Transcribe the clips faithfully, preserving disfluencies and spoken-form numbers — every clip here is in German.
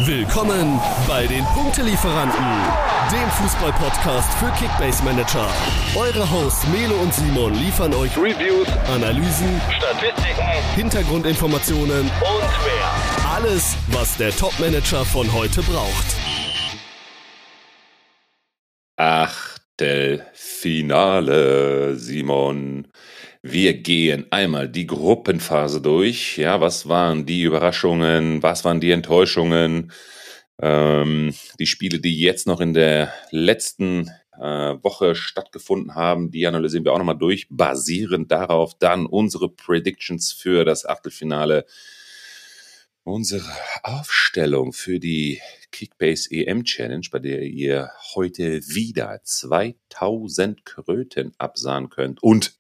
Willkommen bei den Punktelieferanten, dem Fußball-Podcast für Kickbase-Manager. Eure Hosts Melo und Simon liefern euch Reviews, Analysen, Statistiken, Hintergrundinformationen und mehr. Alles, was der Top-Manager von heute braucht. Achtelfinale, Simon. Wir gehen einmal die Gruppenphase durch. Ja, was waren die Überraschungen? Was waren die Enttäuschungen? Ähm, die Spiele, die jetzt noch in der letzten äh, Woche stattgefunden haben, die analysieren wir auch nochmal durch. Basierend darauf dann unsere Predictions für das Achtelfinale. Unsere Aufstellung für die Kickbase E M Challenge, bei der ihr heute wieder zweitausend Kröten absahen könnt und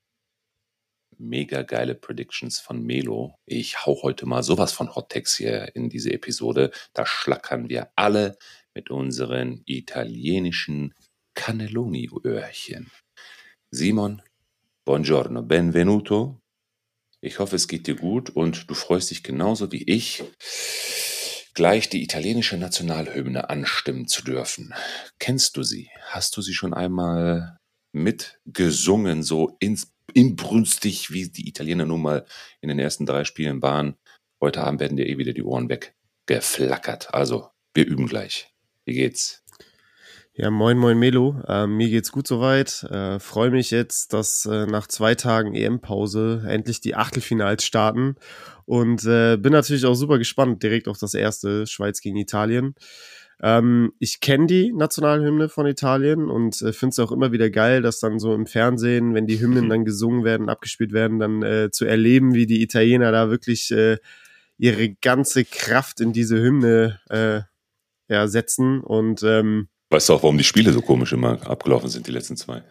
mega geile Predictions von Melo. Ich hau heute mal sowas von Hot-Takes hier in diese Episode. Da schlackern wir alle mit unseren italienischen Cannelloni-Öhrchen. Simon, buongiorno, benvenuto. Ich hoffe, es geht dir gut und du freust dich genauso wie ich, gleich die italienische Nationalhymne anstimmen zu dürfen. Kennst du sie? Hast du sie schon einmal mitgesungen, so ins, inbrünstig, wie die Italiener nun mal in den ersten drei Spielen waren? Heute Abend werden dir eh wieder die Ohren weggeflackert. Also, wir üben gleich. Wie geht's? Ja, moin, moin Melo. Äh, mir geht's gut soweit. Äh, freue mich jetzt, dass äh, nach zwei Tagen E M-Pause endlich die Achtelfinals starten. Und äh, bin natürlich auch super gespannt, direkt auf das erste, Schweiz gegen Italien. Ähm, ich kenne die Nationalhymne von Italien und äh, finde es auch immer wieder geil, dass dann so im Fernsehen, wenn die Hymnen dann gesungen werden, abgespielt werden, dann äh, zu erleben, wie die Italiener da wirklich äh, ihre ganze Kraft in diese Hymne äh, ja, setzen. Und ähm, Weißt du auch, warum die Spiele so komisch immer abgelaufen sind, die letzten zwei?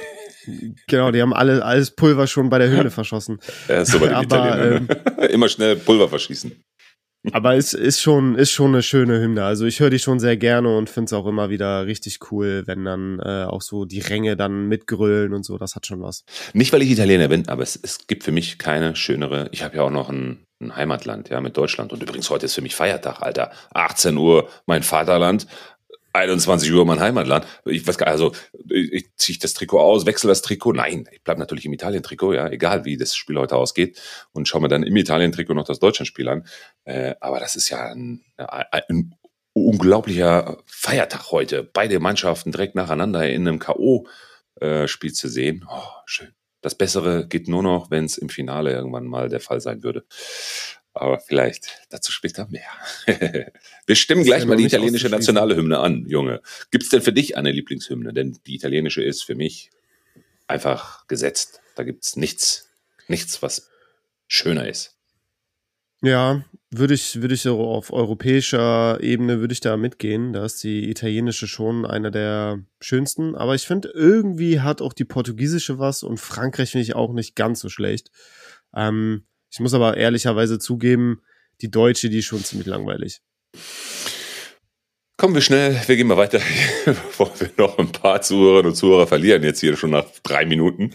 Genau, die haben alle alles Pulver schon bei der Hymne verschossen. Ja, ist so bei den Italienern. Ähm, immer schnell Pulver verschießen. Aber es ist schon, ist schon eine schöne Hymne. Also ich höre die schon sehr gerne und finde es auch immer wieder richtig cool, wenn dann äh, auch so die Ränge dann mitgrölen und so. Das hat schon was. Nicht, weil ich Italiener bin, aber es, es gibt für mich keine schönere. Ich habe ja auch noch ein, ein Heimatland, ja, mit Deutschland. Und übrigens, heute ist für mich Feiertag, Alter. achtzehn Uhr mein Vaterland. einundzwanzig Uhr mein Heimatland. Ich weiß gar nicht, also ich, ich ziehe das Trikot aus, wechsle das Trikot. Nein, ich bleibe natürlich im Italien-Trikot, ja, egal wie das Spiel heute ausgeht. Und schaue mir dann im Italien-Trikot noch das Deutschland-Spiel an. Äh, aber das ist ja ein, ein, ein unglaublicher Feiertag heute. Beide Mannschaften direkt nacheinander in einem K O-Spiel zu sehen. Oh, schön. Das Bessere geht nur noch, wenn es im Finale irgendwann mal der Fall sein würde. Aber vielleicht dazu später mehr. Wir stimmen gleich mal die italienische nationale Hymne an, Junge. Gibt's denn für dich eine Lieblingshymne? Denn die italienische ist für mich einfach gesetzt. Da gibt's nichts, nichts, was schöner ist. Ja, würde ich, würde ich auf europäischer Ebene würde ich da mitgehen. Da ist die italienische schon einer der schönsten. Aber ich finde, irgendwie hat auch die portugiesische was und Frankreich finde ich auch nicht ganz so schlecht. Ähm, Ich muss aber ehrlicherweise zugeben, die deutsche, die ist schon ziemlich langweilig. Kommen wir schnell, wir gehen mal weiter, bevor wir noch ein paar Zuhörerinnen und Zuhörer verlieren, jetzt hier schon nach drei Minuten.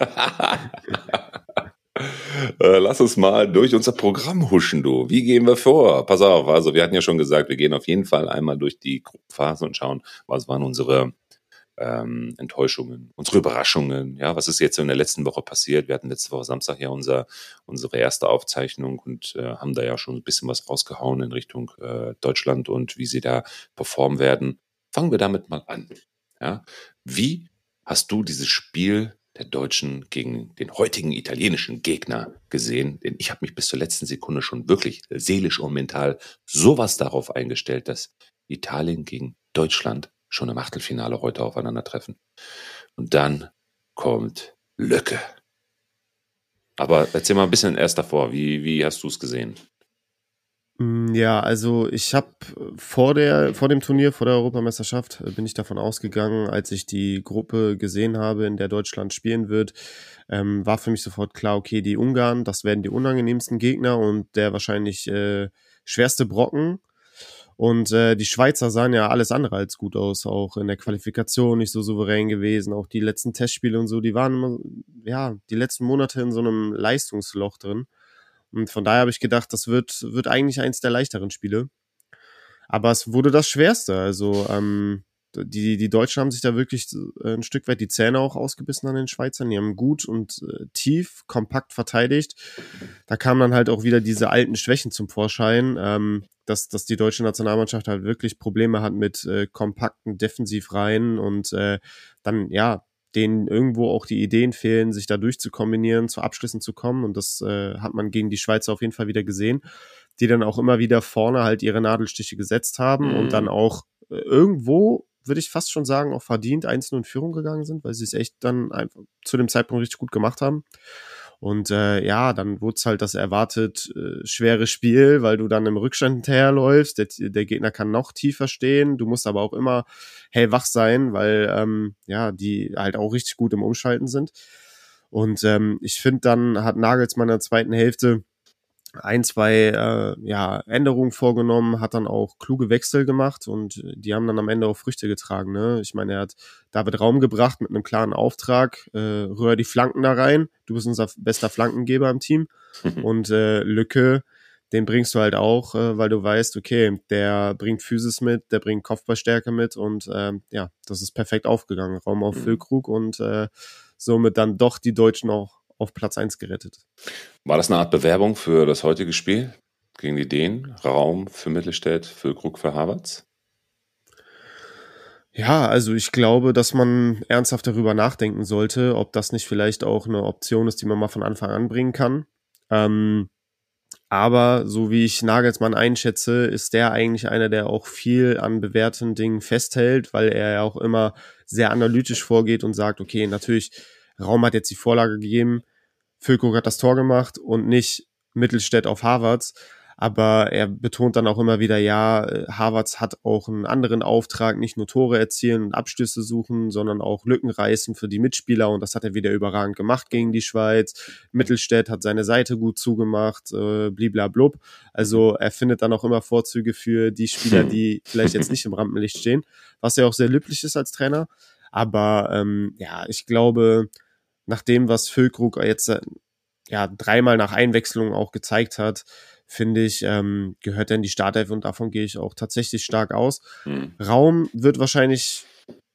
Lass uns mal durch unser Programm huschen, du. Wie gehen wir vor? Pass auf, also wir hatten ja schon gesagt, wir gehen auf jeden Fall einmal durch die Gruppenphase und schauen, was waren unsere Ähm, Enttäuschungen, unsere Überraschungen, ja, was ist jetzt in der letzten Woche passiert? Wir hatten letzte Woche Samstag ja unser, unsere erste Aufzeichnung und äh, haben da ja schon ein bisschen was rausgehauen in Richtung äh, Deutschland und wie sie da performen werden. Fangen wir damit mal an. Ja? Wie hast du dieses Spiel der Deutschen gegen den heutigen italienischen Gegner gesehen? Denn ich habe mich bis zur letzten Sekunde schon wirklich seelisch und mental sowas darauf eingestellt, dass Italien gegen Deutschland schon im Achtelfinale heute aufeinandertreffen. Und dann kommt Lücke. Aber erzähl mal ein bisschen erst davor. Wie, wie hast du es gesehen? Ja, also ich habe vor der vor dem Turnier, vor der Europameisterschaft, bin ich davon ausgegangen, als ich die Gruppe gesehen habe, in der Deutschland spielen wird, ähm, war für mich sofort klar, okay, die Ungarn, das werden die unangenehmsten Gegner und der wahrscheinlich äh, schwerste Brocken. Und äh, die Schweizer sahen ja alles andere als gut aus, auch in der Qualifikation nicht so souverän gewesen, auch die letzten Testspiele und so, die waren immer, ja, die letzten Monate in so einem Leistungsloch drin. Und von daher habe ich gedacht, das wird, wird eigentlich eins der leichteren Spiele. aber es wurde das Schwerste. Also ähm, die, die Deutschen haben sich da wirklich ein Stück weit die Zähne auch ausgebissen an den Schweizern. Die haben gut und äh, tief, kompakt verteidigt. Da kamen dann halt auch wieder diese alten Schwächen zum Vorschein, ähm, dass, dass die deutsche Nationalmannschaft halt wirklich Probleme hat mit äh, kompakten Defensivreihen und äh, dann, ja, denen irgendwo auch die Ideen fehlen, sich da durchzukombinieren, zu Abschlüssen zu kommen. Und das äh, hat man gegen die Schweizer auf jeden Fall wieder gesehen, die dann auch immer wieder vorne halt ihre Nadelstiche gesetzt haben Mhm. und dann auch äh, irgendwo, würde ich fast schon sagen, auch verdient eins null in Führung gegangen sind, weil sie es echt dann einfach zu dem Zeitpunkt richtig gut gemacht haben. Und äh, ja, dann wurde es halt das erwartet äh, schwere Spiel, weil du dann im Rückstand hinterherläufst, der, der Gegner kann noch tiefer stehen, du musst aber auch immer hellwach sein, weil ähm, ja, die halt auch richtig gut im Umschalten sind. Und ähm, ich finde, dann hat Nagelsmann in der zweiten Hälfte ein, zwei äh, ja, Änderungen vorgenommen, hat dann auch kluge Wechsel gemacht und die haben dann am Ende auch Früchte getragen. Ne? Ich meine, er hat David Raum gebracht mit einem klaren Auftrag, äh, rühr die Flanken da rein, du bist unser bester Flankengeber im Team und äh, Lücke, den bringst du halt auch, äh, weil du weißt, okay, der bringt Physis mit, der bringt Kopfballstärke mit und äh, ja, das ist perfekt aufgegangen. Raum auf Füllkrug und äh, somit dann doch die Deutschen auch auf Platz eins gerettet. War das eine Art Bewerbung für das heutige Spiel gegen die Dänen? Raum für Mittelstädt, Füllkrug für Havertz? Ja, also ich glaube, dass man ernsthaft darüber nachdenken sollte, ob das nicht vielleicht auch eine Option ist, die man mal von Anfang an bringen kann. Ähm, aber so wie ich Nagelsmann einschätze, ist der eigentlich einer, der auch viel an bewährten Dingen festhält, weil er ja auch immer sehr analytisch vorgeht und sagt, okay, natürlich, Raum hat jetzt die Vorlage gegeben, Füllkrug hat das Tor gemacht und nicht Mittelstädt auf Havertz. Aber er betont dann auch immer wieder, ja, Havertz hat auch einen anderen Auftrag, nicht nur Tore erzielen und Abschlüsse suchen, sondern auch Lücken reißen für die Mitspieler. Und das hat er wieder überragend gemacht gegen die Schweiz. Mittelstädt hat seine Seite gut zugemacht, äh, bliblablub. Also er findet dann auch immer Vorzüge für die Spieler, die vielleicht jetzt nicht im Rampenlicht stehen, was ja auch sehr löblich ist als Trainer. Aber ähm, ja, ich glaube, nach dem, was Füllkrug jetzt äh, ja dreimal nach Einwechslung auch gezeigt hat, finde ich, ähm, gehört er in die Startelf und davon gehe ich auch tatsächlich stark aus. Mhm. Raum wird wahrscheinlich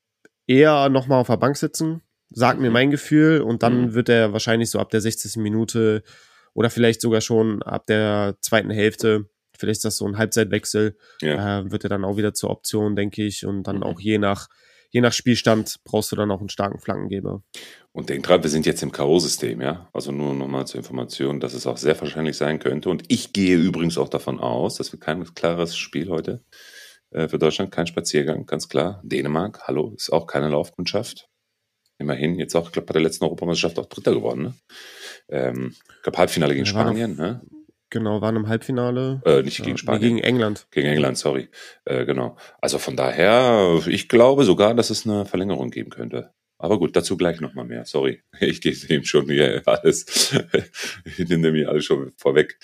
eher nochmal auf der Bank sitzen, sagt mhm. mir mein Gefühl, und dann mhm. wird er wahrscheinlich so ab der sechzigsten Minute oder vielleicht sogar schon ab der zweiten Hälfte, vielleicht ist das so ein Halbzeitwechsel, ja. äh, wird er dann auch wieder zur Option, denke ich, und dann mhm. auch je nach Je nach Spielstand brauchst du dann auch einen starken Flankengeber. Und denk dran, wir sind jetzt im K O-System, ja. Also nur nochmal zur Information, dass es auch sehr wahrscheinlich sein könnte. Und ich gehe übrigens auch davon aus, dass wir kein klares Spiel heute äh, für Deutschland, kein Spaziergang, ganz klar. Dänemark, hallo, ist auch keine Laufkundschaft. Immerhin, jetzt auch, ich glaube, bei der letzten Europameisterschaft auch Dritter geworden, ne? Ähm, ich glaube, Halbfinale gegen ja, Spanien, noch, ne? Genau, waren im Halbfinale. Äh, nicht ja, gegen Spanien. Nee, gegen England. Gegen England, sorry. Äh, genau. Also von daher, ich glaube sogar, dass es eine Verlängerung geben könnte. Aber gut, dazu gleich nochmal mehr. Sorry, ich gehe eben schon hier alles. Ich nehme mir alles schon vorweg.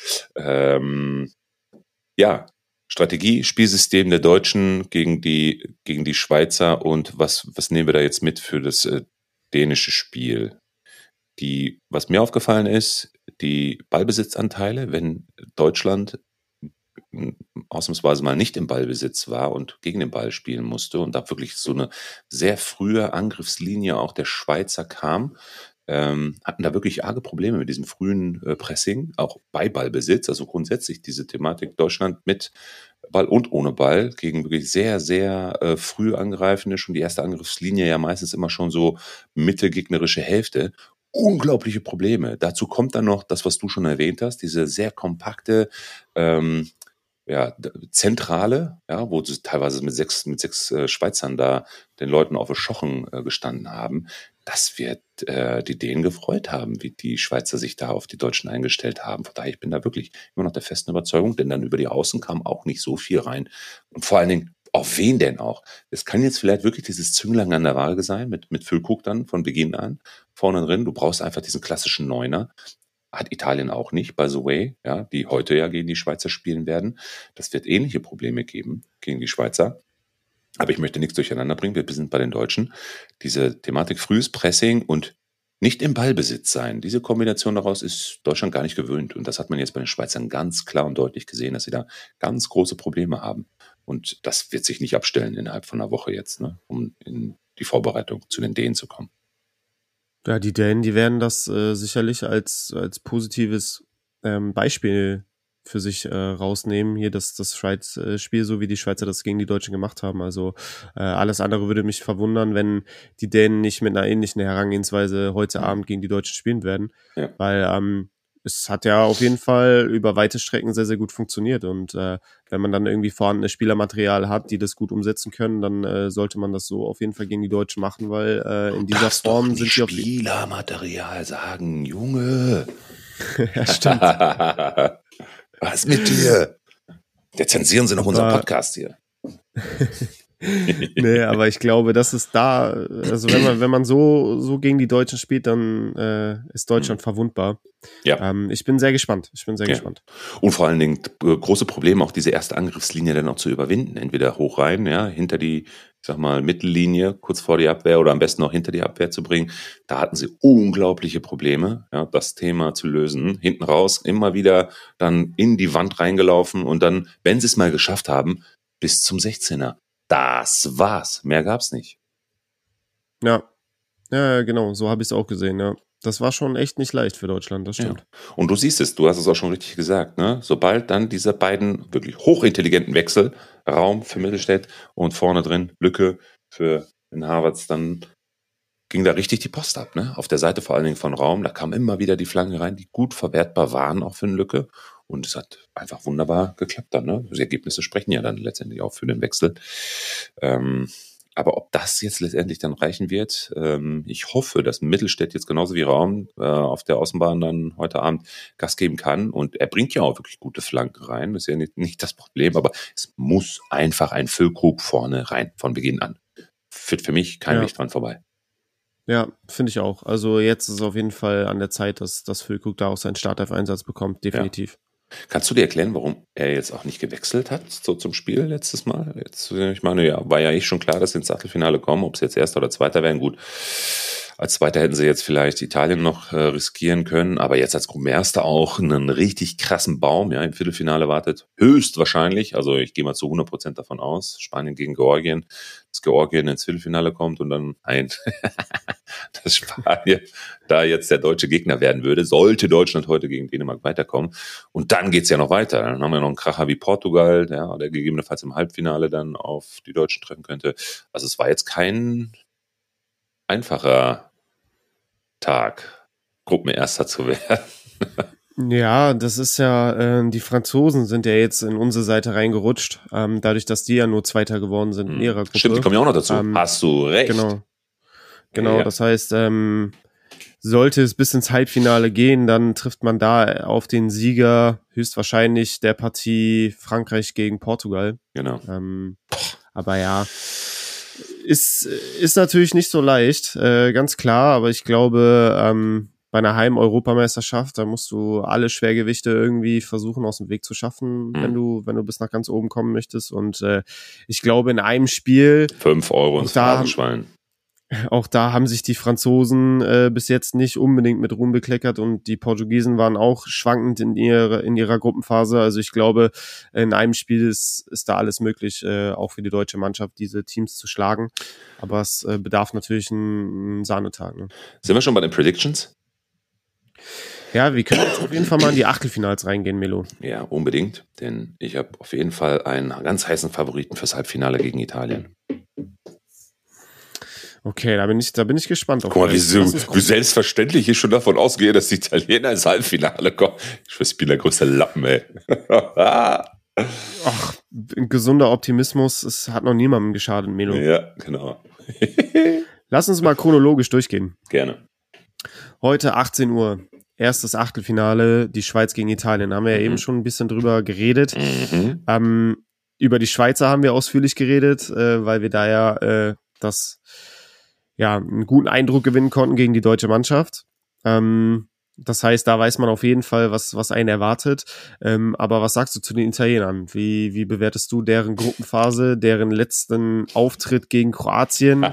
Ähm, ja, Strategie, Spielsystem der Deutschen gegen die, gegen die Schweizer und was, was nehmen wir da jetzt mit für das äh, dänische Spiel? Die, was mir aufgefallen ist, die Ballbesitzanteile, wenn Deutschland ausnahmsweise mal nicht im Ballbesitz war und gegen den Ball spielen musste und da wirklich so eine sehr frühe Angriffslinie auch der Schweizer kam, ähm, hatten da wirklich arge Probleme mit diesem frühen äh, Pressing, auch bei Ballbesitz, also grundsätzlich diese Thematik Deutschland mit Ball und ohne Ball gegen wirklich sehr, sehr äh, früh angreifende, schon die erste Angriffslinie ja meistens immer schon so Mitte gegnerische Hälfte. Unglaubliche Probleme. Dazu kommt dann noch das, was du schon erwähnt hast, diese sehr kompakte ähm, ja, Zentrale, ja, wo sie teilweise mit sechs, mit sechs äh, Schweizern da den Leuten auf den Schochen äh, gestanden haben. Das wird äh, die Dänen gefreut haben, wie die Schweizer sich da auf die Deutschen eingestellt haben. Von daher, ich bin da wirklich immer noch der festen Überzeugung, denn dann über die Außen kam auch nicht so viel rein. Und vor allen Dingen, auf wen denn auch? Es kann jetzt vielleicht wirklich dieses Zünglein an der Waage sein, mit, mit Füllkrug dann von Beginn an, vorne drin. Du brauchst einfach diesen klassischen Neuner. Hat Italien auch nicht, by the way, ja, die heute ja gegen die Schweizer spielen werden. Das wird ähnliche Probleme geben gegen die Schweizer. Aber ich möchte nichts durcheinander bringen. Wir sind bei den Deutschen. Diese Thematik frühes Pressing und nicht im Ballbesitz sein. Diese Kombination daraus ist Deutschland gar nicht gewöhnt. Und das hat man jetzt bei den Schweizern ganz klar und deutlich gesehen, dass sie da ganz große Probleme haben. Und das wird sich nicht abstellen innerhalb von einer Woche jetzt, ne? Um in die Vorbereitung zu den Dänen zu kommen. Ja, die Dänen, die werden das äh, sicherlich als, als positives ähm, Beispiel für sich äh, rausnehmen. Hier das, das Schweiz-Spiel, so wie die Schweizer das gegen die Deutschen gemacht haben. Also äh, alles andere würde mich verwundern, wenn die Dänen nicht mit einer ähnlichen Herangehensweise heute Mhm. Abend gegen die Deutschen spielen werden. Ja. Weil ähm, es hat ja auf jeden Fall über weite Strecken sehr, sehr gut funktioniert. Und äh, wenn man dann irgendwie vorhandenes Spielermaterial hat, die das gut umsetzen können, dann äh, sollte man das so auf jeden Fall gegen die Deutschen machen, weil äh, in dieser darfst Form doch nicht sind die auf Spielermaterial sagen, Junge. Ja, stimmt. Was mit dir? Jetzt zensieren sie noch unseren Aber- Podcast hier. Nee, aber ich glaube, das ist da, also wenn man, wenn man so, so gegen die Deutschen spielt, dann äh, ist Deutschland verwundbar. Ja. Ähm, ich bin sehr gespannt. Ich bin sehr Ja. gespannt. Und vor allen Dingen äh, große Probleme, auch diese erste Angriffslinie dann auch zu überwinden. Entweder hoch rein, ja, hinter die, ich sag mal, Mittellinie, kurz vor die Abwehr oder am besten auch hinter die Abwehr zu bringen. Da hatten sie unglaubliche Probleme, ja, das Thema zu lösen. Hinten raus immer wieder dann in die Wand reingelaufen und dann, wenn sie es mal geschafft haben, bis zum sechzehner. Das war's. Mehr gab's nicht. Ja, ja, genau, so habe ich es auch gesehen, ja. Das war schon echt nicht leicht für Deutschland, das stimmt. Und du siehst es, du hast es auch schon richtig gesagt, ne? Sobald dann diese beiden wirklich hochintelligenten Wechsel, Raum für Mittelstädt und vorne drin Lücke für den Harvards, dann ging da richtig die Post ab, ne? Auf der Seite vor allen Dingen von Raum, da kamen immer wieder die Flanken rein, die gut verwertbar waren, auch für eine Lücke. Und es hat einfach wunderbar geklappt dann, ne? Die Ergebnisse sprechen ja dann letztendlich auch für den Wechsel. Ähm, aber ob das jetzt letztendlich dann reichen wird, ähm, ich hoffe, dass Mittelstädt jetzt genauso wie Raum äh, auf der Außenbahn dann heute Abend Gas geben kann. Und er bringt ja auch wirklich gute Flanken rein. Das ist ja nicht, nicht das Problem, aber es muss einfach ein Füllkrug vorne rein, von Beginn an. Führt für mich kein Ja. Weg dran vorbei. Ja, finde ich auch. Also jetzt ist es auf jeden Fall an der Zeit, dass, dass Füllkrug da auch seinen Startelf-Einsatz bekommt, definitiv. Kannst du dir erklären, warum er jetzt auch nicht gewechselt hat so zum Spiel letztes Mal? Jetzt, ich meine, ja, war ja eh schon klar, dass sie ins Achtelfinale kommen. Ob es jetzt Erster oder Zweiter wären, gut. Als Zweiter hätten sie jetzt vielleicht Italien noch äh, riskieren können, aber jetzt als Gruppenerster auch einen richtig krassen Baum. Ja, im Viertelfinale wartet höchstwahrscheinlich, also ich gehe mal zu hundert Prozent davon aus, Spanien gegen Georgien, dass Georgien ins Viertelfinale kommt und dann ein, dass Spanien da jetzt der deutsche Gegner werden würde, sollte Deutschland heute gegen Dänemark weiterkommen. Und dann geht's ja noch weiter. Dann haben wir noch einen Kracher wie Portugal, der, der gegebenenfalls im Halbfinale dann auf die Deutschen treffen könnte. Also es war jetzt kein einfacher Tag, Gruppenerster zu werden. Ja, das ist ja, äh, die Franzosen sind ja jetzt in unsere Seite reingerutscht, ähm, dadurch, dass die ja nur Zweiter geworden sind in ihrer Gruppe. Stimmt, die kommen ja auch noch dazu. Ähm, Hast du recht. Genau. Genau, Ja. das heißt, ähm, sollte es bis ins Halbfinale gehen, dann trifft man da auf den Sieger höchstwahrscheinlich der Partie Frankreich gegen Portugal. Genau. Ähm, aber ja, ist, ist natürlich nicht so leicht, äh, ganz klar, aber ich glaube, ähm, bei einer Heim-Europameisterschaft, da musst du alle Schwergewichte irgendwie versuchen aus dem Weg zu schaffen, Mhm. wenn du, wenn du bis nach ganz oben kommen möchtest. Und äh, ich glaube, in einem Spiel, Fünf Euro ins Da- Phrasenschwein. auch da haben sich die Franzosen äh, bis jetzt nicht unbedingt mit Ruhm bekleckert und die Portugiesen waren auch schwankend in ihrer, in ihrer Gruppenphase. Also ich glaube, in einem Spiel ist, ist da alles möglich, äh, auch für die deutsche Mannschaft, diese Teams zu schlagen. Aber es äh, bedarf natürlich einen, einen Sahnetag. Ne? Sind wir schon bei den Predictions? Ja, wir können jetzt auf jeden Fall mal in die Achtelfinals reingehen, Melo. Ja, unbedingt. Denn ich habe auf jeden Fall einen ganz heißen Favoriten fürs Halbfinale gegen Italien. Okay, da bin ich, da bin ich gespannt auf Guck mal, wie, euch. so, Lass uns wie gucken. selbstverständlich ich schon davon ausgehe, dass die Italiener ins Halbfinale kommen. Ich weiß, ich bin der größte Lappen, ey. Ach, ein gesunder Optimismus, es hat noch niemandem geschadet, Melo. Ja, genau. Lass uns mal chronologisch durchgehen. Gerne. Heute achtzehn Uhr, erstes Achtelfinale, die Schweiz gegen Italien. Haben wir ja Mhm. eben schon ein bisschen drüber geredet. Mhm. Ähm, über die Schweizer haben wir ausführlich geredet, äh, weil wir da ja äh, das ja einen guten Eindruck gewinnen konnten gegen die deutsche Mannschaft. Ähm, das heißt, da weiß man auf jeden Fall, was was einen erwartet. Ähm, aber was sagst du zu den Italienern? Wie wie bewertest du deren Gruppenphase, deren letzten Auftritt gegen Kroatien?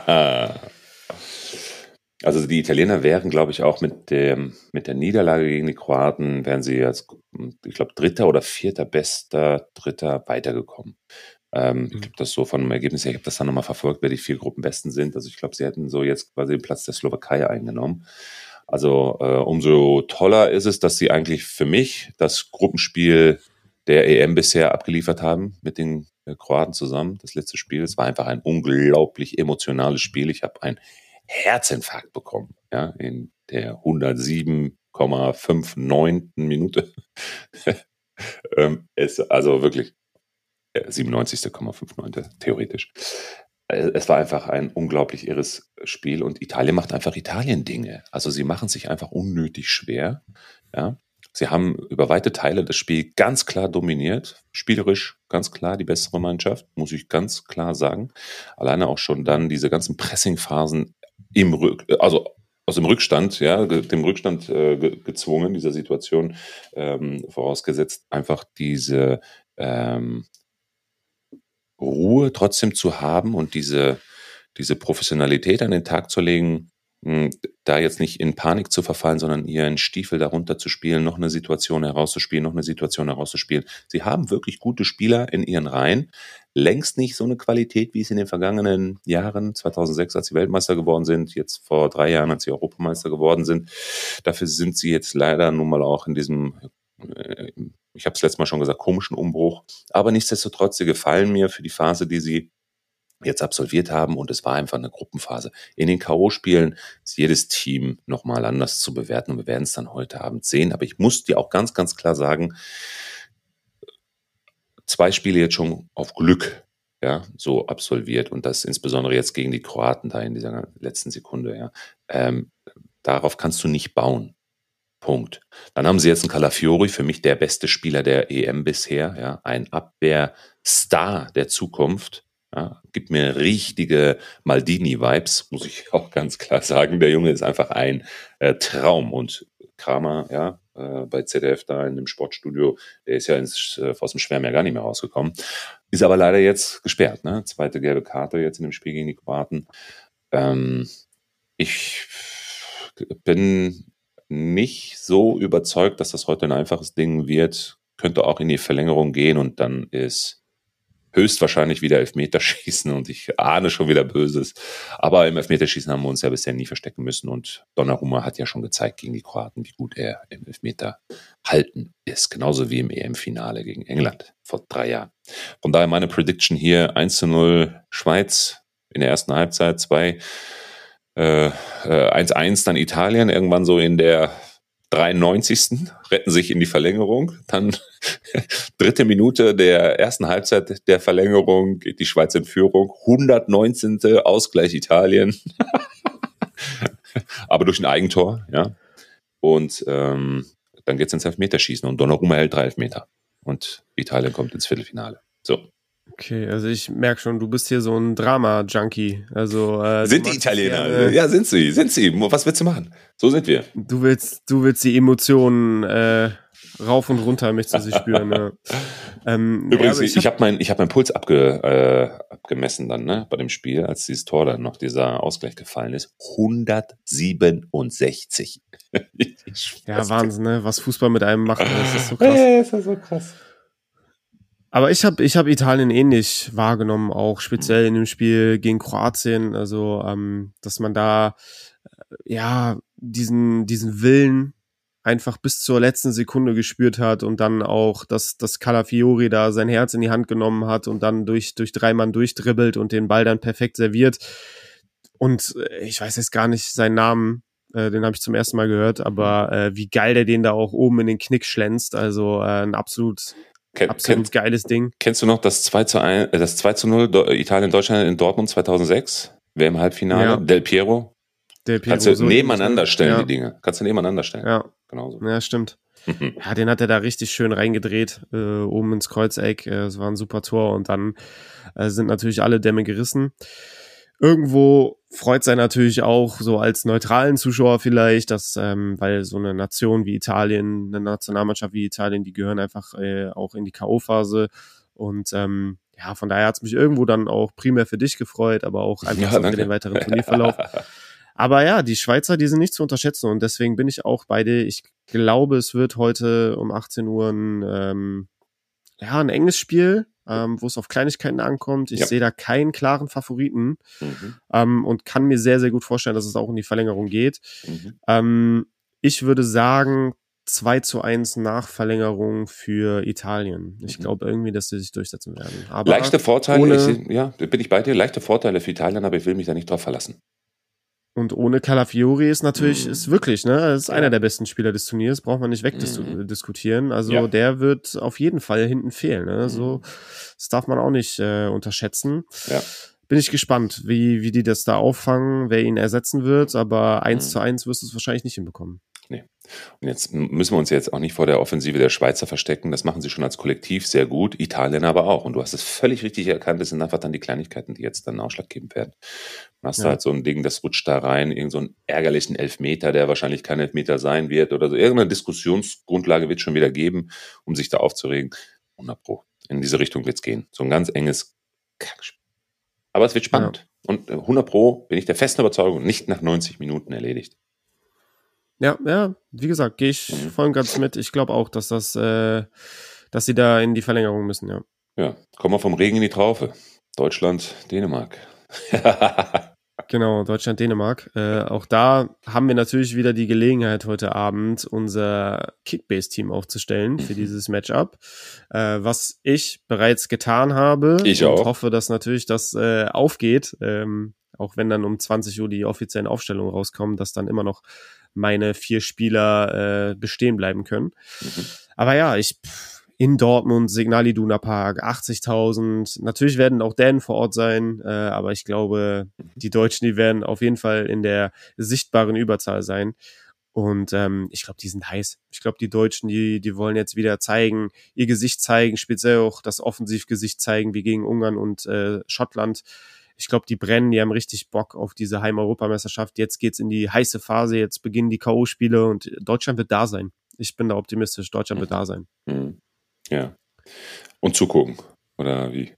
Also die Italiener wären, glaube ich, auch mit dem mit der Niederlage gegen die Kroaten, wären sie als, ich glaube, dritter oder vierter bester Dritter weitergekommen. Ähm, ich glaube, das so von dem Ergebnis her, ich habe das dann nochmal verfolgt, wer die vier Gruppenbesten sind. Also ich glaube, sie hätten so jetzt quasi den Platz der Slowakei eingenommen. Also äh, umso toller ist es, dass sie eigentlich für mich das Gruppenspiel der E M bisher abgeliefert haben mit den äh, Kroaten zusammen. Das letzte Spiel, es war einfach ein unglaublich emotionales Spiel. Ich habe einen Herzinfarkt bekommen, ja, in der hundertsieben Komma neunundfünfzig Minute. ähm, es, also wirklich siebenundneunzig Komma neunundfünfzig theoretisch. Es war einfach ein unglaublich irres Spiel und Italien macht einfach Italien-Dinge. Also sie machen sich einfach unnötig schwer. Ja. Sie haben über weite Teile das Spiel ganz klar dominiert, spielerisch ganz klar die bessere Mannschaft, muss ich ganz klar sagen. Alleine auch schon dann diese ganzen Pressing-Phasen im Rück, also aus dem Rückstand, ja, dem Rückstand äh, ge- gezwungen, dieser Situation, ähm, vorausgesetzt einfach diese ähm, Ruhe trotzdem zu haben und diese, diese Professionalität an den Tag zu legen, mh, da jetzt nicht in Panik zu verfallen, sondern ihren Stiefel darunter zu spielen, noch eine Situation herauszuspielen, noch eine Situation herauszuspielen. Sie haben wirklich gute Spieler in ihren Reihen. Längst nicht so eine Qualität, wie es in den vergangenen Jahren, zweitausendsechs, als sie Weltmeister geworden sind, jetzt vor drei Jahren, als sie Europameister geworden sind. Dafür sind sie jetzt leider nun mal auch in diesem, äh, ich habe es letztes Mal schon gesagt, komischen Umbruch. Aber nichtsdestotrotz, sie gefallen mir für die Phase, die sie jetzt absolviert haben. Und es war einfach eine Gruppenphase. In den K O-Spielen ist jedes Team nochmal anders zu bewerten. Und wir werden es dann heute Abend sehen. Aber ich muss dir auch ganz, ganz klar sagen, zwei Spiele jetzt schon auf Glück, ja, so absolviert. Und das insbesondere jetzt gegen die Kroaten da in dieser letzten Sekunde, ja. Ähm, darauf kannst du nicht bauen. Punkt. Dann haben sie jetzt einen Calafiori, für mich der beste Spieler der E M bisher, ja, ein Abwehrstar der Zukunft. Ja, gibt mir richtige Maldini-Vibes, muss ich auch ganz klar sagen. Der Junge ist einfach ein äh, Traum. Und Kramer, ja, äh, bei Z D F da in dem Sportstudio, der ist ja ins, äh, aus dem Schwärm ja gar nicht mehr rausgekommen. Ist aber leider jetzt gesperrt, ne? Zweite gelbe Karte jetzt in dem Spiel gegen die Kroaten. Ähm, ich bin nicht so überzeugt, dass das heute ein einfaches Ding wird. Könnte auch in die Verlängerung gehen und dann ist höchstwahrscheinlich wieder Elfmeterschießen und ich ahne schon wieder Böses. Aber im Elfmeterschießen haben wir uns ja bisher nie verstecken müssen und Donnarumma hat ja schon gezeigt gegen die Kroaten, wie gut er im Elfmeter halten ist. Genauso wie im E M-Finale gegen England vor drei Jahren. Von daher meine Prediction hier eins zu null Schweiz in der ersten Halbzeit, zwei äh, äh, eins eins dann Italien, irgendwann so in der dreiundneunzigsten retten sich in die Verlängerung. Dann dritte Minute der ersten Halbzeit der Verlängerung geht die Schweiz in Führung. hundertneunzehnte Ausgleich Italien. Aber durch ein Eigentor, ja. Und ähm, dann geht's ins Elfmeterschießen und Donnarumma hält drei Elfmeter. Und Italien kommt ins Viertelfinale. So. Okay, also ich merke schon, du bist hier so ein Drama-Junkie. Also, äh, sind die Italiener? Gerne, ja, sind sie, sind sie. Was willst du machen? So sind wir. Du willst, du willst die Emotionen äh, rauf und runter, möchtest du sie spüren. Ja. Ähm, Übrigens, ja, ich, ich habe meinen ich hab mein Puls abge, äh, abgemessen dann, ne, bei dem Spiel, als dieses Tor dann noch, dieser Ausgleich gefallen ist. hundertsiebenundsechzig. Ja, Wahnsinn, ne? Was Fußball mit einem macht. Das ist so krass. Ja, ist ja so krass. Aber ich habe ich hab Italien ähnlich wahrgenommen, auch speziell in dem Spiel gegen Kroatien. Also, ähm, dass man da ja diesen, diesen Willen einfach bis zur letzten Sekunde gespürt hat und dann auch, dass, dass Calafiori da sein Herz in die Hand genommen hat und dann durch, durch drei Mann durchdribbelt und den Ball dann perfekt serviert. Und ich weiß jetzt gar nicht seinen Namen, äh, den habe ich zum ersten Mal gehört, aber äh, wie geil der den da auch oben in den Knick schlänzt. Also äh, ein absolut Ken, Absolut kennst, geiles Ding. Kennst du noch das zwei zu eins, äh, das zwei zu null Italien-Deutschland in Dortmund zweitausendsechs? Wer im Halbfinale? Ja. Del Piero? Del Piero. Kannst du so nebeneinander stellen, ja. Die Dinge. Kannst du nebeneinander stellen. Ja, genauso. Ja, stimmt. Ja, den hat er da richtig schön reingedreht, äh, oben ins Kreuzeck. Es äh, war ein super Tor und dann äh, sind natürlich alle Dämme gerissen. Irgendwo freut es natürlich auch so als neutralen Zuschauer vielleicht, dass, ähm, weil so eine Nation wie Italien, eine Nationalmannschaft wie Italien, die gehören einfach äh, auch in die K O-Phase und ähm, ja, von daher hat es mich irgendwo dann auch primär für dich gefreut, aber auch einfach ja, so für den weiteren Turnierverlauf. Aber ja, die Schweizer, die sind nicht zu unterschätzen und deswegen bin ich auch bei dir. Ich glaube, es wird heute um achtzehn Uhr ein, ähm, ja, ein enges Spiel. ähm, wo es auf Kleinigkeiten ankommt. Ich Ja. sehe da keinen klaren Favoriten Mhm. ähm, und kann mir sehr, sehr gut vorstellen, dass es auch in die Verlängerung geht. Mhm. Ähm, ich würde sagen, zwei zu eins nach Verlängerung für Italien. Ich Mhm. glaube irgendwie, dass sie sich durchsetzen werden. Aber Leichte Vorteile, ohne, ich seh, ja, da bin ich bei dir, leichte Vorteile für Italien, aber ich will mich da nicht drauf verlassen. und ohne Calafiori ist natürlich, Mhm. ist wirklich, ne, das ist Ja. einer der besten Spieler des Turniers, braucht man nicht wegdiskutieren. Also Ja. der wird auf jeden Fall hinten fehlen. Ne? Mhm. So, das darf man auch nicht äh, unterschätzen. Ja. Bin ich gespannt, wie, wie die das da auffangen, wer ihn ersetzen wird, aber eins Mhm. zu eins wirst du es wahrscheinlich nicht hinbekommen. Nee. Und jetzt müssen wir uns jetzt auch nicht vor der Offensive der Schweizer verstecken. Das machen sie schon als Kollektiv sehr gut. Italien aber auch. Und du hast es völlig richtig erkannt. Das sind einfach dann die Kleinigkeiten, die jetzt dann ausschlaggebend werden. Dann hast Ja. du halt so ein Ding, das rutscht da rein, irgend so einen ärgerlichen Elfmeter, der wahrscheinlich kein Elfmeter sein wird oder so. Irgendeine Diskussionsgrundlage wird es schon wieder geben, um sich da aufzuregen. hundert Pro. In diese Richtung wird es gehen. So ein ganz enges Kackspiel. Aber es wird spannend. Ja. Und hundert Pro bin ich der festen Überzeugung, nicht nach neunzig Minuten erledigt. Ja, ja, wie gesagt, gehe ich Mhm. voll und ganz mit. Ich glaube auch, dass das, äh, dass sie da in die Verlängerung müssen, ja. Ja, kommen wir vom Regen in die Traufe. Deutschland, Dänemark. Genau, Deutschland, Dänemark. Äh, auch da haben wir natürlich wieder die Gelegenheit, heute Abend unser Kickbase-Team aufzustellen für Mhm. dieses Matchup, äh, was ich bereits getan habe. Ich und auch. hoffe, dass natürlich das äh, aufgeht, ähm, auch wenn dann um zwanzig Uhr die offiziellen Aufstellungen rauskommen, dass dann immer noch meine vier Spieler äh, bestehen bleiben können. Mhm. Aber ja, ich pff, in Dortmund, Signal Iduna Park, achtzigtausend. Natürlich werden auch Dänen vor Ort sein, äh, aber ich glaube, die Deutschen, die werden auf jeden Fall in der sichtbaren Überzahl sein. Und ähm, ich glaube, die sind heiß. Ich glaube, die Deutschen, die, die wollen jetzt wieder zeigen, ihr Gesicht zeigen, speziell auch das Offensivgesicht zeigen, wie gegen Ungarn und äh, Schottland. Ich glaube, die brennen, die haben richtig Bock auf diese Heim-Europameisterschaft. Jetzt geht's in die heiße Phase, jetzt beginnen die K O-Spiele und Deutschland wird da sein. Ich bin da optimistisch, Deutschland Mhm. wird da sein. Mhm. Ja. Und zugucken, oder wie?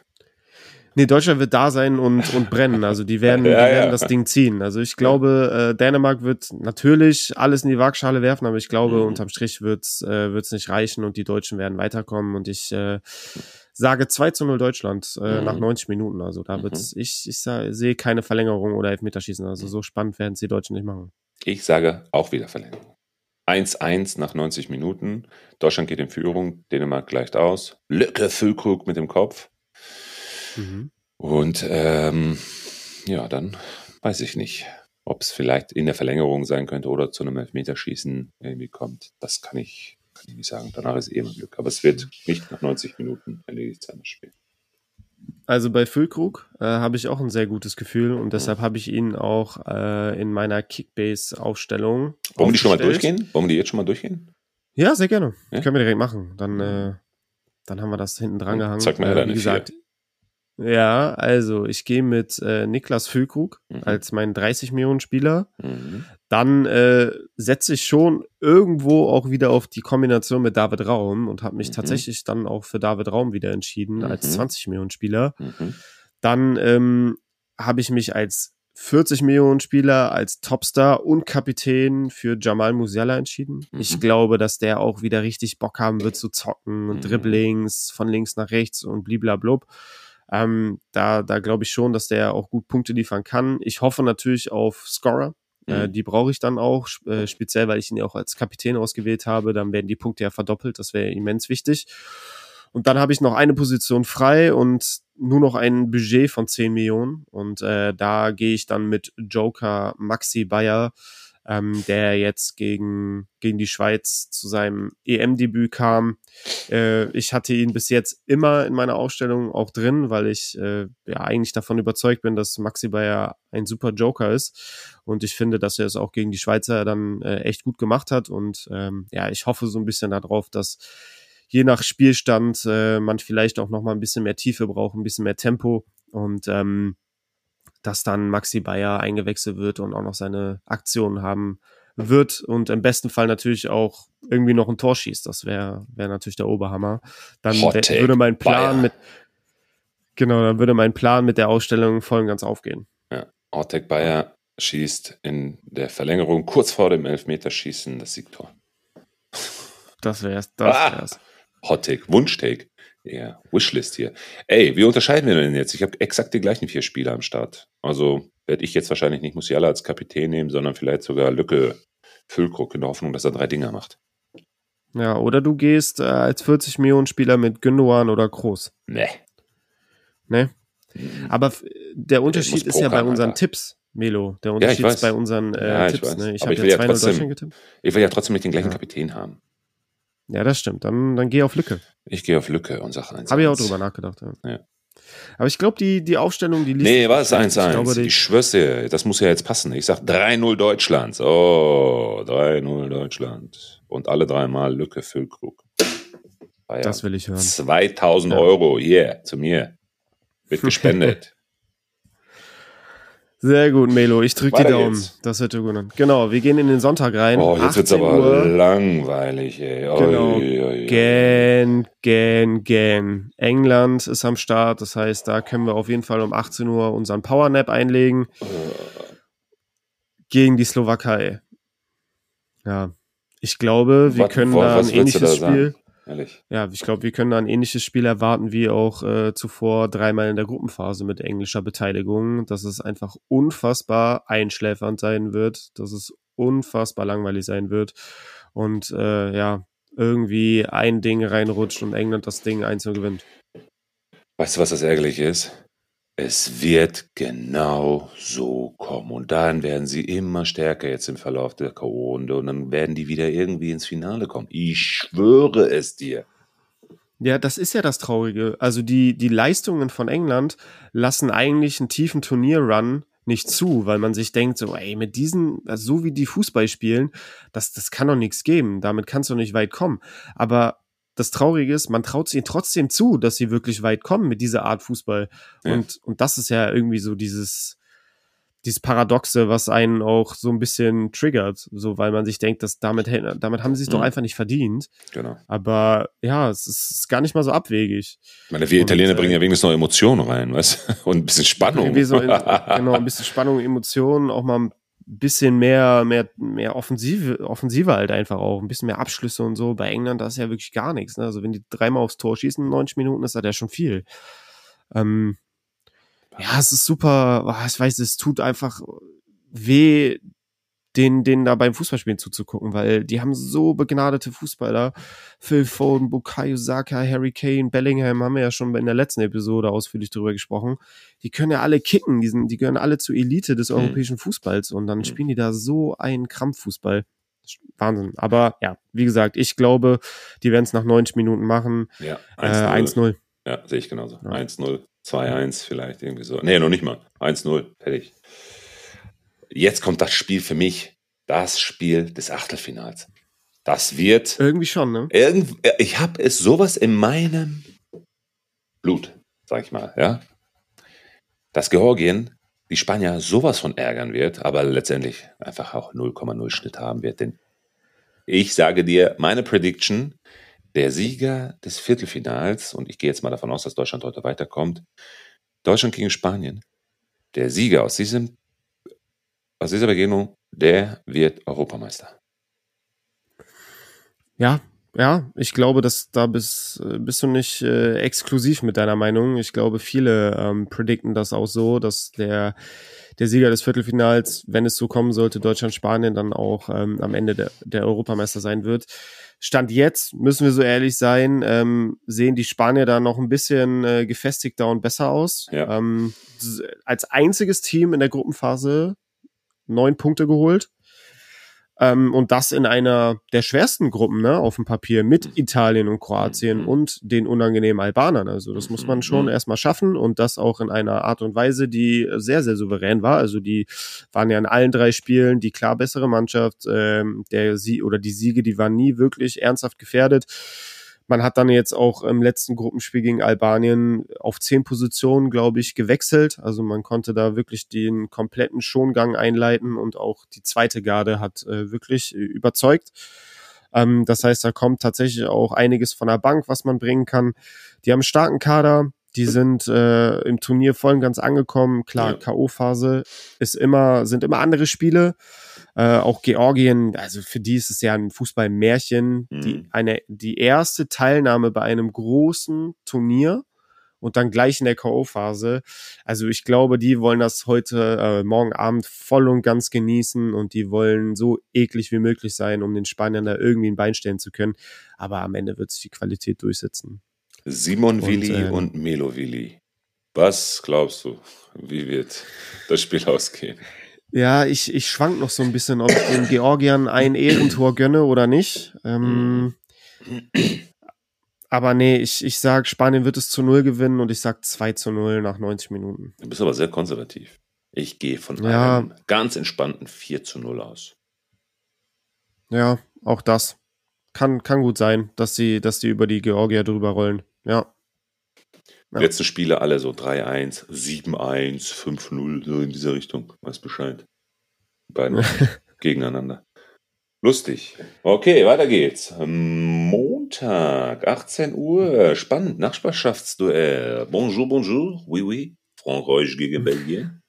Nee, Deutschland wird da sein und, und brennen. Also die werden, Ja, die werden ja. das Ding ziehen. Also ich glaube, äh, Dänemark wird natürlich alles in die Waagschale werfen, aber ich glaube, Mhm. unterm Strich wird's äh, wird's nicht reichen und die Deutschen werden weiterkommen. Und ich äh, sage zwei zu null Deutschland äh, Mhm. nach neunzig Minuten. Also da Mhm. wird's, ich, ich sa- sehe keine Verlängerung oder Elfmeterschießen. Also so spannend werden es die Deutschen nicht machen. Ich sage auch wieder Verlängerung. eins eins nach neunzig Minuten. Deutschland geht in Führung, Dänemark gleicht aus. Lücke Füllkrug mit dem Kopf. Mhm. Und ähm, ja, dann weiß ich nicht, ob es vielleicht in der Verlängerung sein könnte oder zu einem Elfmeterschießen irgendwie kommt. Das kann ich, kann ich nicht sagen. Danach ist eh immer Glück. Aber es wird nicht nach neunzig Minuten erledigt sein, das Spiel. Also bei Füllkrug äh, habe ich auch ein sehr gutes Gefühl und deshalb habe ich ihn auch äh, in meiner Kickbase-Aufstellung Wollen wir die schon mal aufgestellt. durchgehen? Wollen wir die jetzt schon mal durchgehen? Ja, sehr gerne. Ja? Können wir direkt machen. Dann, äh, dann haben wir das hinten dran gehangen. Zeig mal her äh, deine wie gesagt, ja, also ich gehe mit äh, Niklas Füllkrug Mhm. als meinen dreißig Millionen Spieler. Mhm. Dann äh, setze ich schon irgendwo auch wieder auf die Kombination mit David Raum und habe mich Mhm. tatsächlich dann auch für David Raum wieder entschieden Mhm. als zwanzig Millionen Spieler. Mhm. Dann ähm, habe ich mich als vierzig Millionen Spieler, als Topstar und Kapitän für Jamal Musiala entschieden. Mhm. Ich glaube, dass der auch wieder richtig Bock haben wird zu zocken und Mhm. Dribblings von links nach rechts und bliblablub. Ähm, da da glaube ich schon, dass der auch gut Punkte liefern kann. Ich hoffe natürlich auf Scorer. Äh, Mhm. die brauche ich dann auch, äh, speziell, weil ich ihn ja auch als Kapitän ausgewählt habe. Dann werden die Punkte ja verdoppelt. Das wäre immens wichtig. Und dann habe ich noch eine Position frei und nur noch ein Budget von zehn Millionen. Und äh, da gehe ich dann mit Joker Maxi Bayer, ähm, der jetzt gegen, gegen die Schweiz zu seinem E M-Debüt kam. Äh, ich hatte ihn bis jetzt immer in meiner Aufstellung auch drin, weil ich äh, ja eigentlich davon überzeugt bin, dass Maxi Bayer ein super Joker ist. Und ich finde, dass er es auch gegen die Schweizer dann äh, echt gut gemacht hat. Und ähm, ja, ich hoffe so ein bisschen darauf, dass je nach Spielstand äh, man vielleicht auch noch mal ein bisschen mehr Tiefe braucht, ein bisschen mehr Tempo und ähm, dass dann Maxi Bayer eingewechselt wird und auch noch seine Aktionen haben wird und im besten Fall natürlich auch irgendwie noch ein Tor schießt. Das wäre wäre natürlich der Oberhammer. Dann Hot wär, Take würde mein Plan Bayer. mit genau, dann würde mein Plan mit der Ausstellung voll und ganz aufgehen. Ja. Ortek Bayer schießt in der Verlängerung kurz vor dem Elfmeterschießen das Siegtor. Das wär's, das Ah! wär's. Hot Take, Wunsch-Take. Ja, Wishlist hier. Ey, wie unterscheiden wir denn jetzt? Ich habe exakt die gleichen vier Spieler am Start. Also werde ich jetzt wahrscheinlich nicht Musiala als Kapitän nehmen, sondern vielleicht sogar Lücke Füllkrug in der Hoffnung, dass er drei Dinger macht. Ja, oder du gehst äh, als vierzig Millionen Spieler mit Gündogan oder Kroos. Nee. Ne? Mhm. Aber f- der Unterschied ist ja bei pokern, unseren Alter. Tipps, Melo. Der Ja, ich Unterschied weiß. ist bei unseren äh, Ja, ich Tipps. weiß. Ne? Ich Aber habe ich ja will ja zwei null trotzdem- Deutschland getippt. Ich will ja trotzdem nicht den gleichen Ja. Kapitän haben. Ja, das stimmt. Dann, dann geh auf Lücke. Ich gehe auf Lücke und sage eins. Habe ich auch drüber nachgedacht. Ja. Ja. Aber ich glaube, die, die Aufstellung, die liest Nee, sich war es nicht. eins Ich eins. glaube, Ich, die- schwör's dir, das muss ja jetzt passen. Ich sag drei null Deutschland. Oh, drei null Deutschland. Und alle dreimal Lücke Füllkrug. Ah ja. Das will ich hören. zweitausend Ja. Euro, yeah, zu mir. Wird gespendet. Sehr gut, Melo. Ich drücke die Weiter Daumen. geht's. Das wird gut. Genau, wir gehen in den Sonntag rein. Oh, jetzt wird's achtzehn aber Uhr. langweilig, ey. Oi, Genau. oi, oi. Gähn, gähn, gähn. England ist am Start. Das heißt, da können wir auf jeden Fall um achtzehn Uhr unseren Powernap einlegen. Gegen die Slowakei. Ja. Ich glaube, wir Was- können was da ein willst du ähnliches da Spiel. sagen? Ehrlich. Ja, ich glaube, wir können da ein ähnliches Spiel erwarten wie auch äh, zuvor dreimal in der Gruppenphase mit englischer Beteiligung, dass es einfach unfassbar einschläfernd sein wird, dass es unfassbar langweilig sein wird und äh, ja, irgendwie ein Ding reinrutscht und England das Ding einzeln gewinnt. Weißt du, was das Ärgerliche ist? Es wird genau so kommen. Und dann werden sie immer stärker jetzt im Verlauf der K O-Runde. Und dann werden die wieder irgendwie ins Finale kommen. Ich schwöre es dir. Ja, das ist ja das Traurige. Also die, die Leistungen von England lassen eigentlich einen tiefen Turnierrun nicht zu, weil man sich denkt, so, ey, mit diesen, also so wie die Fußball spielen, das, das kann doch nichts geben. Damit kannst du nicht weit kommen. Aber das Traurige ist, man traut es ihnen trotzdem zu, dass sie wirklich weit kommen mit dieser Art Fußball. Ja. Und, und das ist ja irgendwie so dieses, dieses Paradoxe, was einen auch so ein bisschen triggert, so weil man sich denkt, dass damit, damit haben sie es doch Mhm. einfach nicht verdient. Genau. Aber ja, es ist, es ist gar nicht mal so abwegig. Ich meine, wir Und, Italiener äh, bringen ja wenigstens noch Emotionen rein, weißt du? Und ein bisschen Spannung. Irgendwie so in, genau, ein bisschen Spannung, Emotionen, auch mal ein bisschen mehr, mehr, mehr Offensive, Offensive halt einfach auch, ein bisschen mehr Abschlüsse und so. Bei England, da ist ja wirklich gar nichts. Ne? Also wenn die dreimal aufs Tor schießen in neunzig Minuten, ist das ja schon viel. Ähm, ja, es ist super, oh, ich weiß, es tut einfach weh, denen, denen da beim Fußballspielen zuzugucken, weil die haben so begnadete Fußballer. Phil Foden, Bukayo Saka, Harry Kane, Bellingham, haben wir ja schon in der letzten Episode ausführlich drüber gesprochen. Die können ja alle kicken, die, sind, die gehören alle zur Elite des europäischen Fußballs und dann spielen die da so einen Krampffußball. Wahnsinn. Aber ja, wie gesagt, ich glaube, die werden es nach neunzig Minuten machen. Ja, Äh, eins null. Ja, sehe ich genauso. Ja. eins null, zwei eins vielleicht irgendwie so. Nee, noch nicht mal. eins null, fertig. Jetzt kommt das Spiel für mich. Das Spiel des Achtelfinals. Das wird Irgendwie schon, ne? irgend, ich habe es sowas in meinem Blut, sag ich mal, ja. Dass Georgien die Spanier sowas von ärgern wird, aber letztendlich einfach auch null Komma null Schnitt haben wird. Denn ich sage dir, meine Prediction, der Sieger des Viertelfinals, und ich gehe jetzt mal davon aus, dass Deutschland heute weiterkommt, Deutschland gegen Spanien, der Sieger aus diesem, aus dieser Begegnung, der wird Europameister. Ja, ja, ich glaube, dass da bist, äh, bist du nicht äh, exklusiv mit deiner Meinung. Ich glaube, viele ähm, predikten das auch so, dass der, der Sieger des Viertelfinals, wenn es so kommen sollte, Deutschland-Spanien, dann auch ähm, am Ende der, der Europameister sein wird. Stand jetzt, müssen wir so ehrlich sein, ähm, sehen die Spanier da noch ein bisschen äh, gefestigter und besser aus. Ja. Ähm, s- als einziges Team in der Gruppenphase neun Punkte geholt. Ähm, und das in einer der schwersten Gruppen, ne, auf dem Papier, mit Italien und Kroatien Mhm. und den unangenehmen Albanern. Also das muss man schon Mhm. erstmal schaffen und das auch in einer Art und Weise, die sehr, sehr souverän war. Also die waren ja in allen drei Spielen die klar bessere Mannschaft. Ähm, der Sie oder die Siege, die waren nie wirklich ernsthaft gefährdet. Man hat dann jetzt auch im letzten Gruppenspiel gegen Albanien auf zehn Positionen, glaube ich, gewechselt. Also man konnte da wirklich den kompletten Schongang einleiten und auch die zweite Garde hat äh, wirklich äh, überzeugt. Ähm, das heißt, da kommt tatsächlich auch einiges von der Bank, was man bringen kann. Die haben einen starken Kader. Die sind äh, im Turnier voll und ganz angekommen. Klar, Ja. K O-Phase ist immer, sind immer andere Spiele. Äh, auch Georgien, also für die ist es ja ein Fußballmärchen, Mhm. die, eine, die erste Teilnahme bei einem großen Turnier und dann gleich in der K O-Phase. Also ich glaube, die wollen das heute, äh, morgen Abend voll und ganz genießen und die wollen so eklig wie möglich sein, um den Spaniern da irgendwie ein Bein stellen zu können. Aber am Ende wird sich die Qualität durchsetzen. Simon Und, Willi ähm, und Melo Willi. Was glaubst du, wie wird das Spiel ausgehen? Ja, ich, ich schwank noch so ein bisschen, ob ich den Georgiern ein Ehrentor gönne oder nicht. Ähm, aber nee, ich, ich sag, Spanien wird es zu null gewinnen und ich sag zwei zu null nach neunzig Minuten. Du bist aber sehr konservativ. Ich gehe von Ja. einem ganz entspannten vier zu null aus. Ja, auch das. Kann, kann gut sein, dass sie, dass die über die Georgier drüber rollen. Ja. Ja. Letzte Spiele alle so drei eins, sieben eins, fünf null, so in dieser Richtung. Weißt Bescheid. Die beiden gegeneinander. Lustig. Okay, weiter geht's. Montag, achtzehn Uhr. Spannend. Nachbarschaftsduell. Bonjour, bonjour. Oui, oui. Frankreich gegen Belgien.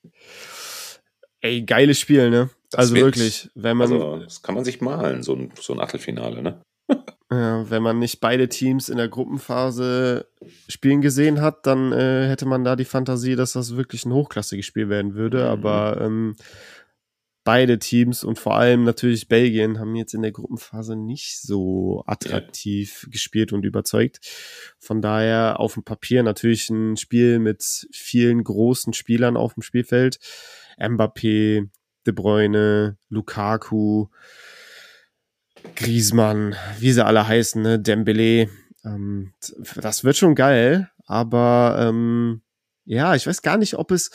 Ey, geiles Spiel, ne? Das also wird- wirklich, wenn man, Also, das kann man sich malen, so ein, so ein Achtelfinale, ne? ja, wenn man nicht beide Teams in der Gruppenphase spielen gesehen hat, dann äh, hätte man da die Fantasie, dass das wirklich ein hochklassiges Spiel werden würde. Mhm. Aber ähm, beide Teams und vor allem natürlich Belgien haben jetzt in der Gruppenphase nicht so attraktiv gespielt und überzeugt. Von daher auf dem Papier natürlich ein Spiel mit vielen großen Spielern auf dem Spielfeld. Mbappé, De Bruyne, Lukaku, Griezmann, wie sie alle heißen, ne? Dembélé. Ähm, das wird schon geil, aber ähm, ja, ich weiß gar nicht, ob es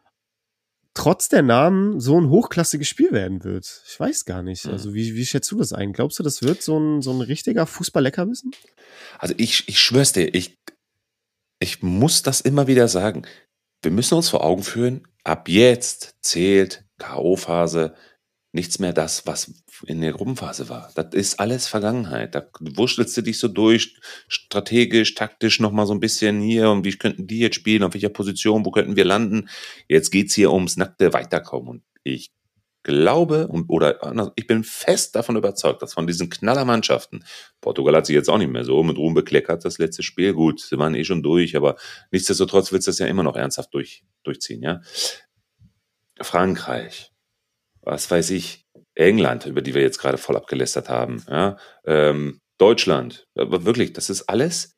trotz der Namen so ein hochklassiges Spiel werden wird. Ich weiß gar nicht. Also wie, wie schätzt du das ein? Glaubst du, das wird so ein, so ein richtiger Fußball-Leckerbissen? Also ich, ich schwör's dir, ich, ich muss das immer wieder sagen. Wir müssen uns vor Augen führen, ab jetzt zählt K O-Phase nichts mehr das, was in der Gruppenphase war. Das ist alles Vergangenheit. Da wurschtelst du dich so durch, strategisch, taktisch nochmal so ein bisschen hier und wie könnten die jetzt spielen, auf welcher Position, wo könnten wir landen. Jetzt geht's hier ums nackte Weiterkommen. Und ich glaube, und, oder ich bin fest davon überzeugt, dass von diesen Knallermannschaften, Portugal hat sich jetzt auch nicht mehr so mit Ruhm bekleckert, das letzte Spiel, gut, sie waren eh schon durch, aber nichtsdestotrotz willst du das ja immer noch ernsthaft durch, durchziehen, ja. Frankreich, was weiß ich, England, über die wir jetzt gerade voll abgelästert haben, ja, ähm, Deutschland, aber wirklich, das ist alles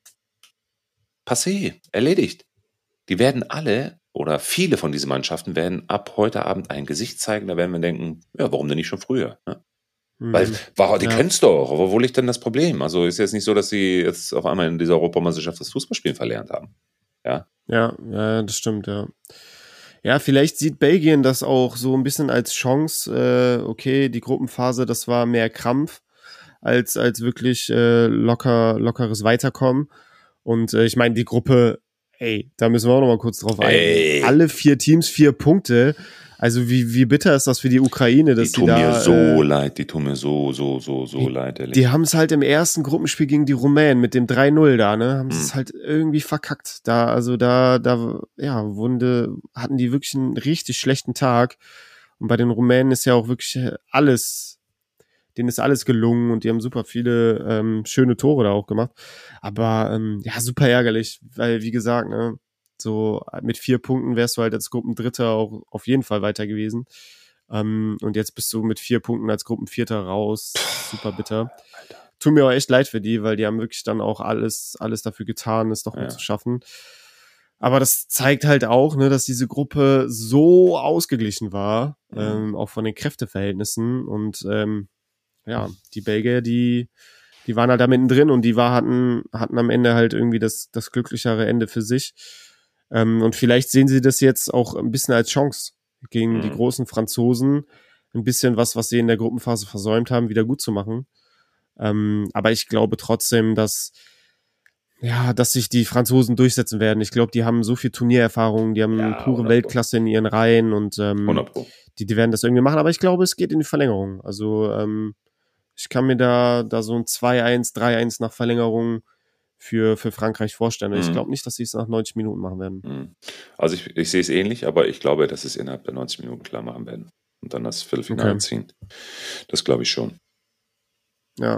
passé, erledigt. Die werden alle oder viele von diesen Mannschaften werden ab heute Abend ein Gesicht zeigen, da werden wir denken, ja, warum denn nicht schon früher? Ne? Mhm. Weil, wow, die Ja. können's doch, aber wo liegt denn das Problem? Also ist jetzt nicht so, dass sie jetzt auf einmal in dieser Europameisterschaft das Fußballspielen verlernt haben. Ja, Ja, ja, das stimmt, ja. Ja, vielleicht sieht Belgien das auch so ein bisschen als Chance. Äh, okay, die Gruppenphase, das war mehr Krampf als, als wirklich äh, locker, lockeres Weiterkommen. Und äh, ich meine, die Gruppe, ey, da müssen wir auch noch mal kurz drauf Ey. eingehen. Alle vier Teams, vier Punkte. Also wie, wie bitter ist das für die Ukraine, dass die die, tun da... mir so äh, leid, die tun mir so, so, so, so die- leid, ehrlich. Die haben es halt im ersten Gruppenspiel gegen die Rumänen mit dem drei null da, ne, haben sie Hm. es halt irgendwie verkackt. Da, also da, da, ja, Wunde, hatten die wirklich einen richtig schlechten Tag. Und bei den Rumänen ist ja auch wirklich alles, denen ist alles gelungen und die haben super viele ähm, schöne Tore da auch gemacht. Aber ähm, ja, super ärgerlich, weil wie gesagt, ne, so mit vier Punkten wärst du halt als Gruppendritter auch auf jeden Fall weiter gewesen. Ähm, und jetzt bist du mit vier Punkten als Gruppenvierter raus. Super bitter. Alter. Tut mir auch echt leid für die, weil die haben wirklich dann auch alles, alles dafür getan, es doch Ja. noch zu schaffen. Aber das zeigt halt auch, ne, dass diese Gruppe so ausgeglichen war, Mhm. ähm, auch von den Kräfteverhältnissen. Und ähm, ja, die Belgier, die, die waren halt da mittendrin und die war, hatten, hatten am Ende halt irgendwie das, das glücklichere Ende für sich. Ähm, und vielleicht sehen sie das jetzt auch ein bisschen als Chance gegen Mhm. die großen Franzosen, ein bisschen was, was sie in der Gruppenphase versäumt haben, wieder gut zu machen. Ähm, aber ich glaube trotzdem, dass ja, dass sich die Franzosen durchsetzen werden. Ich glaube, die haben so viel Turniererfahrung, die haben Ja, pure hundert Pro. Weltklasse in ihren Reihen und ähm, hundert Pro. die, die werden das irgendwie machen. Aber ich glaube, es geht in die Verlängerung. Also ähm, ich kann mir da, da so ein zwei eins, drei eins nach Verlängerung für, für Frankreich vorstellen. Ich Mhm. glaube nicht, dass sie es nach neunzig Minuten machen werden. Mhm. Also ich, ich sehe es ähnlich, aber ich glaube, dass sie es innerhalb der neunzig Minuten klar machen werden. und dann das Viertelfinale okay. ziehen. Das glaube ich schon. Ja.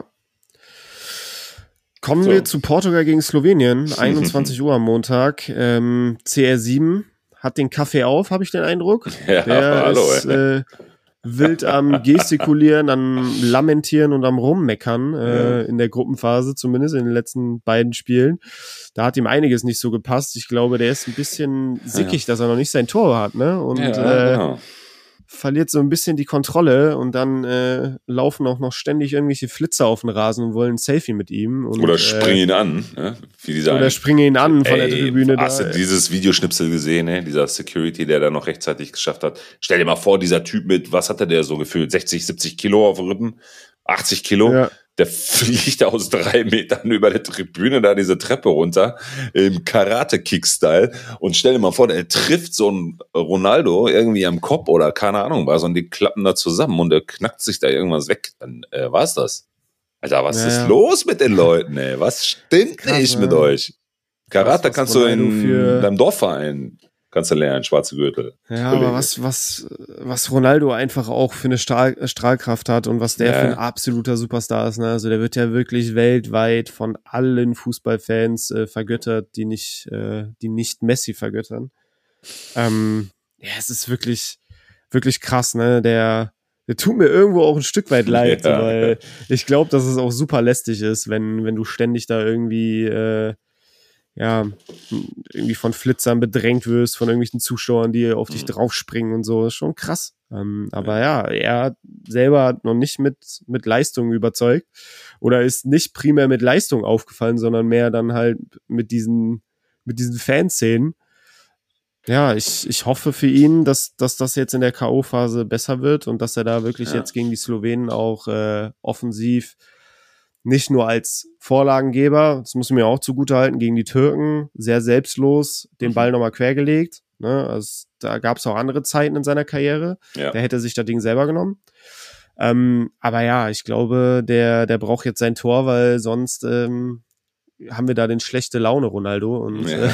Kommen so. wir zu Portugal gegen Slowenien, einundzwanzig Uhr am Montag. Ähm, C R sieben hat den Kaffee auf, habe ich den Eindruck. Ja, Der hallo, ist äh, wild am Gestikulieren, am Lamentieren und am Rummeckern, äh, ja. in der Gruppenphase, zumindest in den letzten beiden Spielen. Da hat ihm einiges nicht so gepasst. Ich glaube, der ist ein bisschen sickig, ja. dass er noch nicht sein Tor hat, ne? Und ja, äh, genau. verliert so ein bisschen die Kontrolle und dann äh, laufen auch noch ständig irgendwelche Flitzer auf den Rasen und wollen ein Selfie mit ihm. Und, oder springen äh, ihn an. Ne? Wie dieser oder springen ihn an von ey, der Tribüne. Hast da, du dieses Videoschnipsel gesehen, ne? Dieser Security, der da noch rechtzeitig geschafft hat? Stell dir mal vor, dieser Typ mit, was hat der so gefühlt, sechzig, siebzig Kilo auf dem Rippen? achtzig Kilo? Ja. Der fliegt aus drei Metern über der Tribüne da diese Treppe runter im Karate-Kick-Style und stell dir mal vor, der trifft so einen Ronaldo irgendwie am Kopf oder keine Ahnung was und die klappen da zusammen und der knackt sich da irgendwas weg. Dann äh, war's das. Alter, was ja, ist ja. los mit den Leuten, ey? Was stimmt Krass, nicht mit ja. euch? Karate kannst du in für... deinem Dorfverein kannst du lernen, schwarze Gürtel. Ja, Kollege. aber was, was, was Ronaldo einfach auch für eine Strahl, Strahlkraft hat und was der ja. für ein absoluter Superstar ist, ne? Also der wird ja wirklich weltweit von allen Fußballfans äh, vergöttert, die nicht, äh, die nicht Messi vergöttern. Ähm, ja, es ist wirklich, wirklich krass, ne? Der, der tut mir irgendwo auch ein Stück weit leid, ja. weil ich glaube, dass es auch super lästig ist, wenn, wenn du ständig da irgendwie, äh, ja, irgendwie von Flitzern bedrängt wirst, von irgendwelchen Zuschauern, die auf dich draufspringen und so. Das ist schon krass. Ähm, aber ja, er selber hat noch nicht mit, mit Leistung überzeugt oder ist nicht primär mit Leistung aufgefallen, sondern mehr dann halt mit diesen, mit diesen Fanszenen. Ja, ich, ich hoffe für ihn, dass, dass das jetzt in der K O-Phase besser wird und dass er da wirklich ja. jetzt gegen die Slowenen auch äh, offensiv nicht nur als Vorlagengeber, das muss man mir auch zugutehalten, gegen die Türken, sehr selbstlos den Ball nochmal quergelegt. Ne? Also, da gab es auch andere Zeiten in seiner Karriere. Ja. Der hätte sich das Ding selber genommen. Ähm, aber ja, ich glaube, der, der braucht jetzt sein Tor, weil sonst ähm, haben wir da den schlechte Laune Ronaldo. Und ja. äh,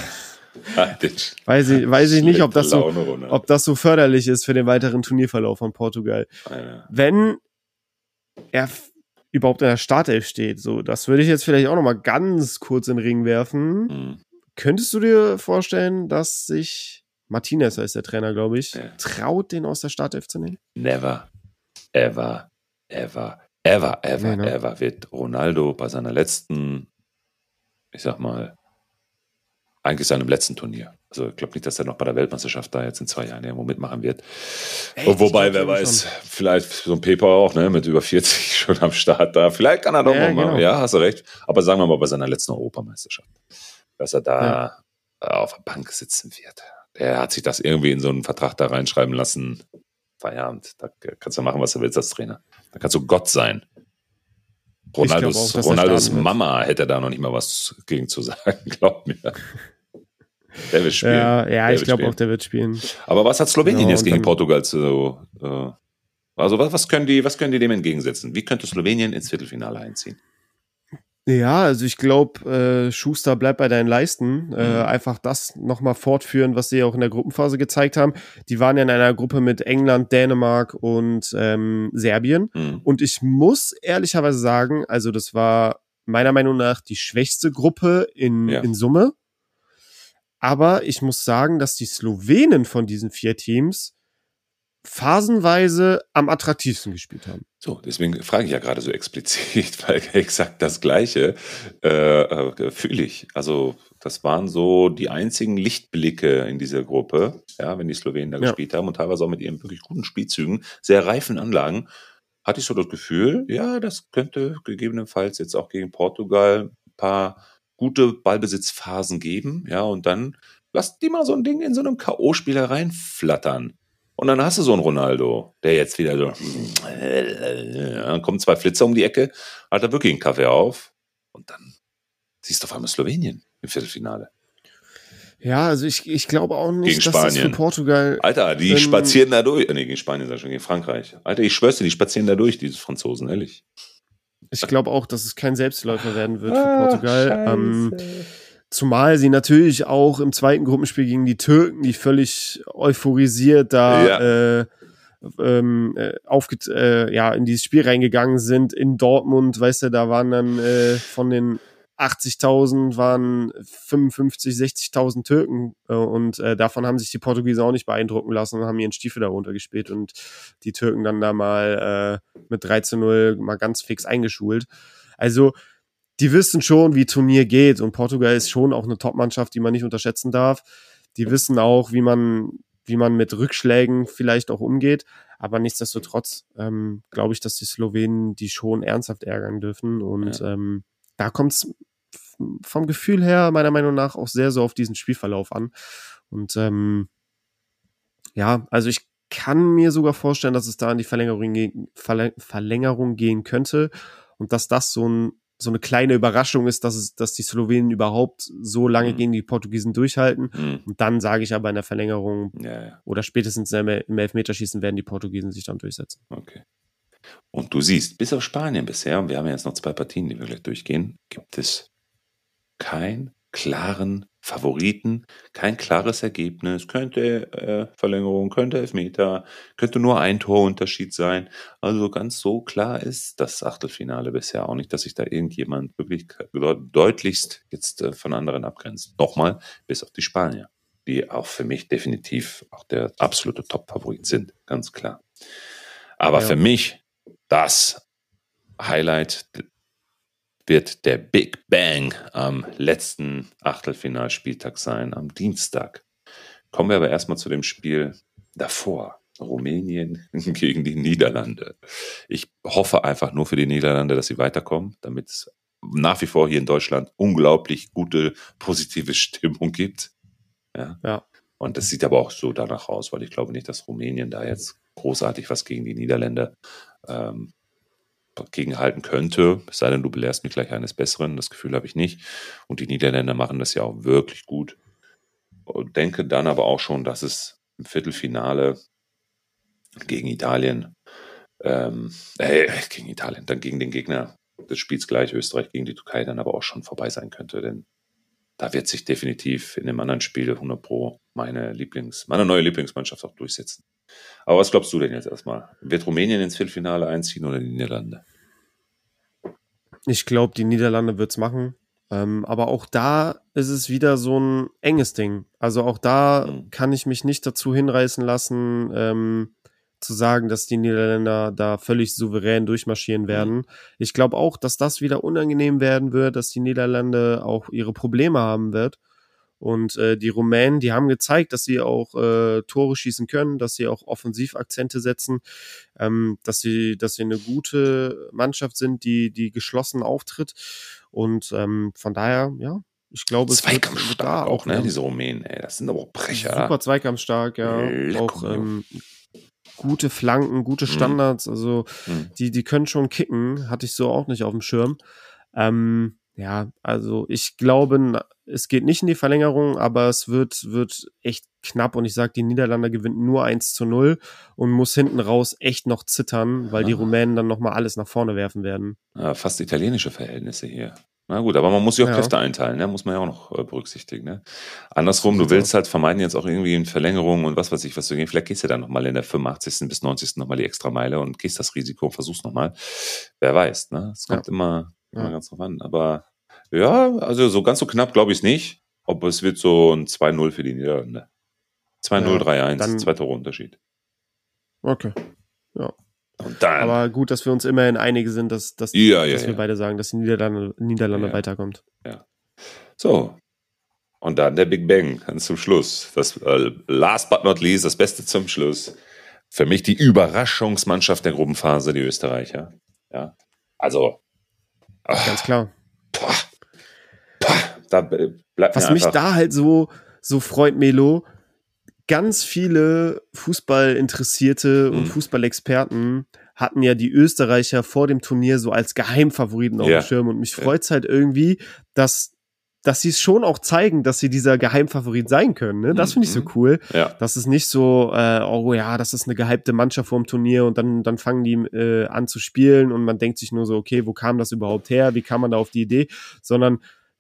weiß ich, weiß ich nicht, ob das, so, ob das so förderlich ist für den weiteren Turnierverlauf von Portugal. Ja. Wenn er überhaupt in der Startelf steht. So, das würde ich jetzt vielleicht auch noch mal ganz kurz in den Ring werfen. Mhm. Könntest du dir vorstellen, dass sich Martinez, heißt der Trainer, glaube ich, ja. traut, den aus der Startelf zu nehmen? Never, ever, ever, ever, ever, nee, ever wird Ronaldo bei seiner letzten, ich sag mal, eigentlich seinem letzten Turnier. Also ich glaube nicht, dass er noch bei der Weltmeisterschaft da jetzt in zwei Jahren irgendwo mitmachen wird. Echt? Wobei, wer weiß, schon. Vielleicht so ein Pepe auch, ne, mit über vierzig schon am Start da. Vielleicht kann er doch ja, noch mal, genau. ja, hast du recht. Aber sagen wir mal bei seiner letzten Europameisterschaft, dass er da ja. auf der Bank sitzen wird. Der hat sich das irgendwie in so einen Vertrag da reinschreiben lassen. Feierabend. Da kannst du machen, was du willst als Trainer. Da kannst du Gott sein. Ronaldos, auch, Ronaldos Mama hätte da noch nicht mal was gegen zu sagen, glaub mir. Der wird spielen. Ja, ja ich glaube auch, der wird spielen. Aber was hat Slowenien genau, jetzt gegen Portugal zu, äh, also was, was können die, was können die dem entgegensetzen? Wie könnte Slowenien ins Viertelfinale einziehen? Ja, also ich glaube, äh, Schuster bleibt bei deinen Leisten. Mhm. Äh, einfach das nochmal fortführen, was sie auch in der Gruppenphase gezeigt haben. Die waren ja in einer Gruppe mit England, Dänemark und ähm, Serbien. Mhm. Und ich muss ehrlicherweise sagen, also das war meiner Meinung nach die schwächste Gruppe in, ja. in Summe. Aber ich muss sagen, dass die Slowenen von diesen vier Teams phasenweise am attraktivsten gespielt haben. So, deswegen frage ich ja gerade so explizit, weil exakt das Gleiche äh, äh, fühle ich. Also das waren so die einzigen Lichtblicke in dieser Gruppe, ja, wenn die Slowenen da ja. gespielt haben und teilweise auch mit ihren wirklich guten Spielzügen, sehr reifen Anlagen, hatte ich so das Gefühl, ja, das könnte gegebenenfalls jetzt auch gegen Portugal ein paar gute Ballbesitzphasen geben, ja, und dann lass die mal so ein Ding in so einem K O-Spieler reinflattern. Und dann hast du so einen Ronaldo, der jetzt wieder so, dann kommen zwei Flitzer um die Ecke, hat er wirklich einen Kaffee auf und dann siehst du auf einmal Slowenien im Viertelfinale. Ja, also ich, ich glaube auch nicht, gegen dass Spanien. das für Portugal... Alter, die ähm, spazieren da durch. Nee, gegen Spanien, sag ich schon, gegen Frankreich. Alter, ich schwör's dir, die spazieren da durch, diese Franzosen, ehrlich. Ich glaube auch, dass es kein Selbstläufer werden wird für ah, Portugal. Ähm, zumal sie natürlich auch im zweiten Gruppenspiel gegen die Türken, die völlig euphorisiert da ja. äh, ähm, aufge- äh, ja, in dieses Spiel reingegangen sind. In Dortmund, weißt du, da waren dann äh, von den achtzigtausend waren fünfundfünfzig, sechzigtausend Türken äh, und äh, davon haben sich die Portugiesen auch nicht beeindrucken lassen und haben ihren Stiefel da runtergespielt und die Türken dann da mal äh, mit drei zu null mal ganz fix eingeschult. Also die wissen schon, wie Turnier geht und Portugal ist schon auch eine Top-Mannschaft, die man nicht unterschätzen darf. Die wissen auch, wie man, wie man mit Rückschlägen vielleicht auch umgeht, aber nichtsdestotrotz ähm, glaube ich, dass die Slowenen die schon ernsthaft ärgern dürfen und ja. ähm, da kommt es vom Gefühl her meiner Meinung nach auch sehr so auf diesen Spielverlauf an. Und ähm, ja, also ich kann mir sogar vorstellen, dass es da in die Verlängerung, ge- Verläng- Verlängerung gehen könnte und dass das so, ein, so eine kleine Überraschung ist, dass, es, dass die Slowenen überhaupt so lange mhm. gegen die Portugiesen durchhalten. Mhm. Und dann sage ich aber in der Verlängerung ja, ja. oder spätestens im Elfmeterschießen werden die Portugiesen sich dann durchsetzen. Okay. Und du siehst, bis auf Spanien bisher, und wir haben ja jetzt noch zwei Partien, die wir gleich durchgehen, gibt es keinen klaren Favoriten, kein klares Ergebnis, könnte äh, Verlängerung, könnte Elfmeter, könnte nur ein Torunterschied sein. Also ganz so klar ist das Achtelfinale bisher auch nicht, dass sich da irgendjemand wirklich deutlichst jetzt äh, von anderen abgrenzt. Nochmal, bis auf die Spanier, die auch für mich definitiv auch der absolute Top-Favorit sind, ganz klar. Aber ja. für mich das Highlight wird der Big Bang am letzten Achtelfinalspieltag sein, am Dienstag. Kommen wir aber erstmal zu dem Spiel davor. Rumänien gegen die Niederlande. Ich hoffe einfach nur für die Niederlande, dass sie weiterkommen, damit es nach wie vor hier in Deutschland unglaublich gute, positive Stimmung gibt. Ja. ja. Und das sieht aber auch so danach aus, weil ich glaube nicht, dass Rumänien da jetzt großartig was gegen die Niederländer ähm, gegenhalten könnte, es sei denn, du belehrst mich gleich eines Besseren, das Gefühl habe ich nicht. Und die Niederländer machen das ja auch wirklich gut. Und denke dann aber auch schon, dass es im Viertelfinale gegen Italien, ähm, äh, gegen Italien, dann gegen den Gegner des Spiels gleich, Österreich gegen die Türkei, dann aber auch schon vorbei sein könnte, denn da wird sich definitiv in dem anderen Spiel hundert Pro meine Lieblings, meine neue Lieblingsmannschaft auch durchsetzen. Aber was glaubst du denn jetzt erstmal? Wird Rumänien ins Viertelfinale einziehen oder die Niederlande? Ich glaube, die Niederlande wird's machen. Ähm, aber auch da ist es wieder so ein enges Ding. Also auch da mhm. kann ich mich nicht dazu hinreißen lassen, ähm, zu sagen, dass die Niederländer da völlig souverän durchmarschieren werden. Mhm. Ich glaube auch, dass das wieder unangenehm werden wird, dass die Niederlande auch ihre Probleme haben wird. Und äh, die Rumänen, die haben gezeigt, dass sie auch äh, Tore schießen können, dass sie auch Offensivakzente setzen, ähm, dass sie, dass sie eine gute Mannschaft sind, die, die geschlossen auftritt. Und ähm, von daher, ja, ich glaube, es wird, wird da auch, ne, diese Rumänen, ey, das sind aber auch Brecher. Super zweikampfstark, ja. Leck, auch ähm, gute Flanken, gute Standards, mhm. also mhm. die, die können schon kicken, hatte ich so auch nicht auf dem Schirm. Ähm, Ja, also ich glaube, es geht nicht in die Verlängerung, aber es wird, wird echt knapp und ich sage, die Niederlande gewinnen nur eins zu null und muss hinten raus echt noch zittern, weil die Rumänen dann nochmal alles nach vorne werfen werden. Ja, fast italienische Verhältnisse hier. Na gut, aber man muss sich auch ja. Kräfte einteilen, ne? Muss man ja auch noch äh, berücksichtigen. Ne? Andersrum, du willst halt vermeiden jetzt auch irgendwie in Verlängerung und was weiß ich, was du gehen. Vielleicht gehst du dann nochmal in der fünfundachtzigsten bis neunzigsten nochmal die Extrameile und gehst das Risiko und versuchst nochmal. Wer weiß, ne? Es kommt ja. immer... Ja. ganz drauf an. Aber ja, also so ganz so knapp glaube ich es nicht. Aber es wird so ein zwei null für die Niederlande. zwei null, ja, drei eins, zwei Tore Unterschied. Okay. Ja. Und dann, aber gut, dass wir uns immerhin einige sind, dass, dass, ja, ja, dass wir ja. beide sagen, dass die Niederlande, Niederlande ja. weiterkommt. Ja. So. Und dann der Big Bang ganz zum Schluss. Das äh, last but not least, das Beste zum Schluss. Für mich die Überraschungsmannschaft der Gruppenphase, die Österreicher. Ja. Also ganz klar. Pah, pah, da bleibt Was mir mich da halt so, so freut, Melo, ganz viele Fußballinteressierte mhm. und Fußballexperten hatten ja die Österreicher vor dem Turnier so als Geheimfavoriten auf ja. dem Schirm und mich ja. freut's halt irgendwie, dass dass sie es schon auch zeigen, dass sie dieser Geheimfavorit sein können. Ne? Das finde ich so cool. Ja. Das ist nicht so, äh, oh ja, das ist eine gehypte Mannschaft vor dem Turnier und dann, dann fangen die äh, an zu spielen und man denkt sich nur so, okay, wo kam das überhaupt her? Wie kam man da auf die Idee? Sondern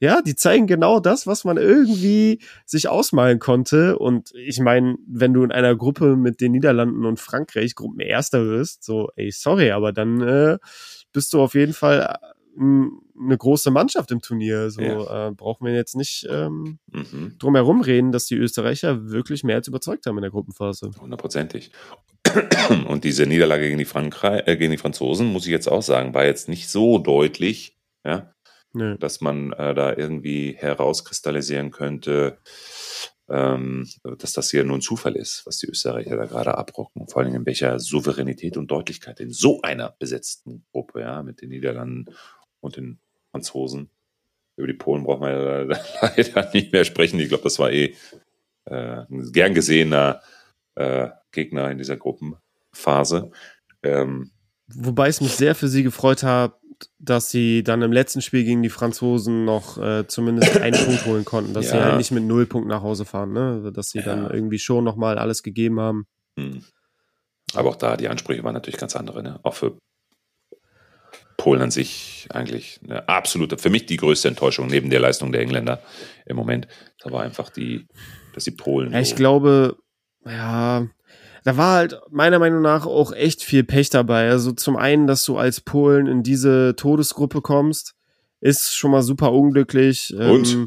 Ja, die zeigen genau das, was man irgendwie sich ausmalen konnte. Und ich meine, wenn du in einer Gruppe mit den Niederlanden und Frankreich Gruppenerster wirst, so, ey, sorry, aber dann äh, bist du auf jeden Fall eine große Mannschaft im Turnier. So ja. äh, brauchen wir jetzt nicht ähm, mhm. drum herum reden, dass die Österreicher wirklich mehr als überzeugt haben in der Gruppenphase. Hundertprozentig. Und diese Niederlage gegen die, Frankreich, äh, gegen die Franzosen, muss ich jetzt auch sagen, war jetzt nicht so deutlich, ja, nee. dass man äh, da irgendwie herauskristallisieren könnte, ähm, dass das hier nur ein Zufall ist, was die Österreicher da gerade abrocken. Vor allem in welcher Souveränität und Deutlichkeit in so einer besetzten Gruppe, ja, mit den Niederlanden und den Franzosen. Über die Polen braucht man ja leider nicht mehr sprechen. Ich glaube, das war eh äh, ein gern gesehener äh, Gegner in dieser Gruppenphase. Ähm, Wobei es mich sehr für sie gefreut hat, dass sie dann im letzten Spiel gegen die Franzosen noch äh, zumindest einen Punkt holen konnten, dass ja. sie halt nicht mit null Punkten nach Hause fahren, ne? Dass sie ja. dann irgendwie schon nochmal alles gegeben haben. Hm. Aber auch da, die Ansprüche waren natürlich ganz andere, ne? Auch für Polen an sich eigentlich eine absolute, für mich die größte Enttäuschung neben der Leistung der Engländer im Moment. Da war einfach die, dass die Polen. Ja, ich so glaube, ja, da war halt meiner Meinung nach auch echt viel Pech dabei. Also zum einen, dass du als Polen in diese Todesgruppe kommst, ist schon mal super unglücklich. Und? Ähm,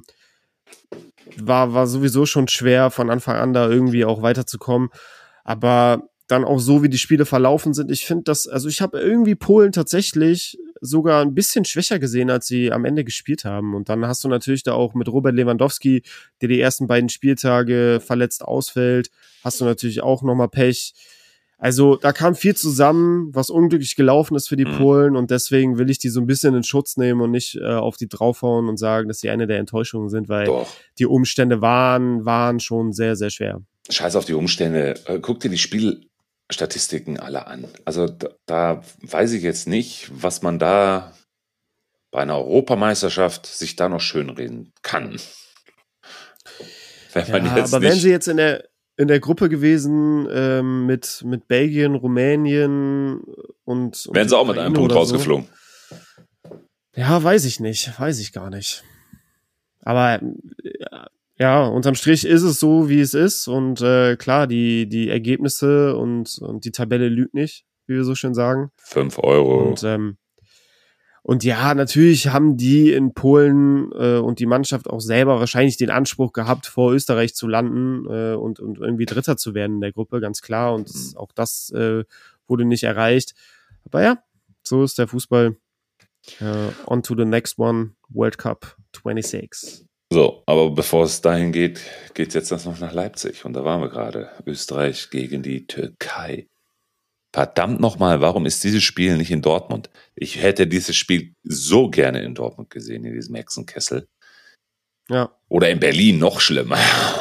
war, war sowieso schon schwer, von Anfang an da irgendwie auch weiterzukommen. Aber dann auch so, wie die Spiele verlaufen sind. Ich finde das, also ich habe irgendwie Polen tatsächlich sogar ein bisschen schwächer gesehen, als sie am Ende gespielt haben. Und dann hast du natürlich da auch mit Robert Lewandowski, der die ersten beiden Spieltage verletzt ausfällt, hast du natürlich auch nochmal Pech. Also da kam viel zusammen, was unglücklich gelaufen ist für die mhm. Polen, und deswegen will ich die so ein bisschen in Schutz nehmen und nicht äh, auf die draufhauen und sagen, dass sie eine der Enttäuschungen sind, weil Doch. die Umstände waren, waren schon sehr, sehr schwer. Scheiß auf die Umstände. Guck dir die Spielstatistiken alle an. Also da, da weiß ich jetzt nicht, was man da bei einer Europameisterschaft sich da noch schönreden kann. Wenn man ja, jetzt aber nicht wären sie jetzt in der in der Gruppe gewesen ähm, mit, mit Belgien, Rumänien und, und wären sie auch mit einem Punkt so rausgeflogen. Ja, weiß ich nicht. Weiß ich gar nicht. Aber ja, unterm Strich ist es so, wie es ist. Und äh, klar, die, die Ergebnisse und, und die Tabelle lügt nicht, wie wir so schön sagen. Fünf Euro. Und ähm, Und ja, natürlich haben die in Polen äh, und die Mannschaft auch selber wahrscheinlich den Anspruch gehabt, vor Österreich zu landen äh, und, und irgendwie Dritter zu werden in der Gruppe, ganz klar. Und das, auch das äh, wurde nicht erreicht. Aber ja, so ist der Fußball. Uh, on to the next one, World Cup twenty-six. So, aber bevor es dahin geht, geht es jetzt noch nach Leipzig. Und da waren wir gerade. Österreich gegen die Türkei. Verdammt nochmal, warum ist dieses Spiel nicht in Dortmund? Ich hätte dieses Spiel so gerne in Dortmund gesehen, in diesem Hexenkessel. Ja. Oder in Berlin, noch schlimmer.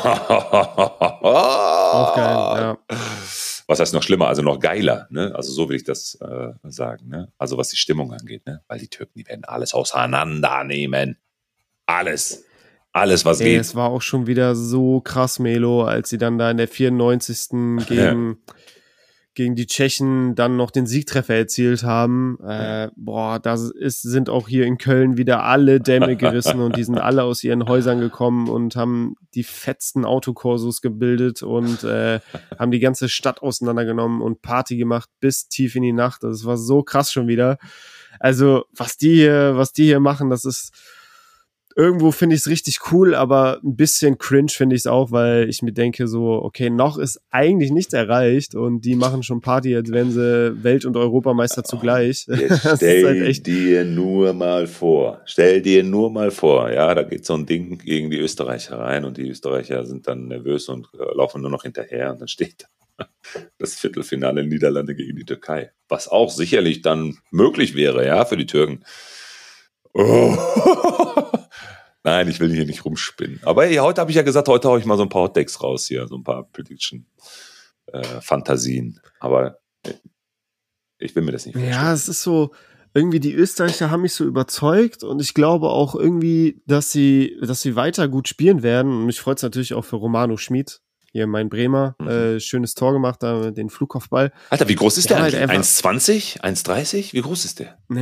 Auch geil, ja. Was heißt noch schlimmer? Also noch geiler, ne? Also so will ich das äh, sagen, ne? Also was die Stimmung angeht, ne? Weil die Türken, die werden alles auseinandernehmen. Alles. Alles, was Ey, geht. Es war auch schon wieder so krass, Melo, als sie dann da in der vierundneunzigsten gegen... Ja. gegen die Tschechen dann noch den Siegtreffer erzielt haben. Äh, boah, da ist, sind auch hier in Köln wieder alle Dämme gerissen und die sind alle aus ihren Häusern gekommen und haben die fetzten Autokorsos gebildet und äh, haben die ganze Stadt auseinandergenommen und Party gemacht bis tief in die Nacht. Das war so krass schon wieder. Also, was die hier, was die hier machen, das ist irgendwo finde ich es richtig cool, aber ein bisschen cringe finde ich es auch, weil ich mir denke so, okay, noch ist eigentlich nichts erreicht und die machen schon Party, als wären sie Welt- und Europameister zugleich. Jetzt stell halt echt dir nur mal vor, stell dir nur mal vor, ja, da geht so ein Ding gegen die Österreicher rein und die Österreicher sind dann nervös und äh, laufen nur noch hinterher und dann steht das Viertelfinale Niederlande gegen die Türkei, was auch sicherlich dann möglich wäre, ja, für die Türken. Oh. Nein, ich will hier nicht rumspinnen. Aber hey, heute habe ich ja gesagt, heute haue ich mal so ein paar Hottakes raus hier, so ein paar Prediction-Fantasien. Äh, Aber ich will mir das nicht vorstellen. Ja, es ist so, irgendwie die Österreicher haben mich so überzeugt und ich glaube auch irgendwie, dass sie, dass sie weiter gut spielen werden. Und mich freut es natürlich auch für Romano Schmid, hier mein Bremer, mhm. äh, schönes Tor gemacht, da den Flugkopfball. Alter, wie groß ist der, der eigentlich? Halt eins zwanzig, eins dreißig? Wie groß ist der? Nee, ich,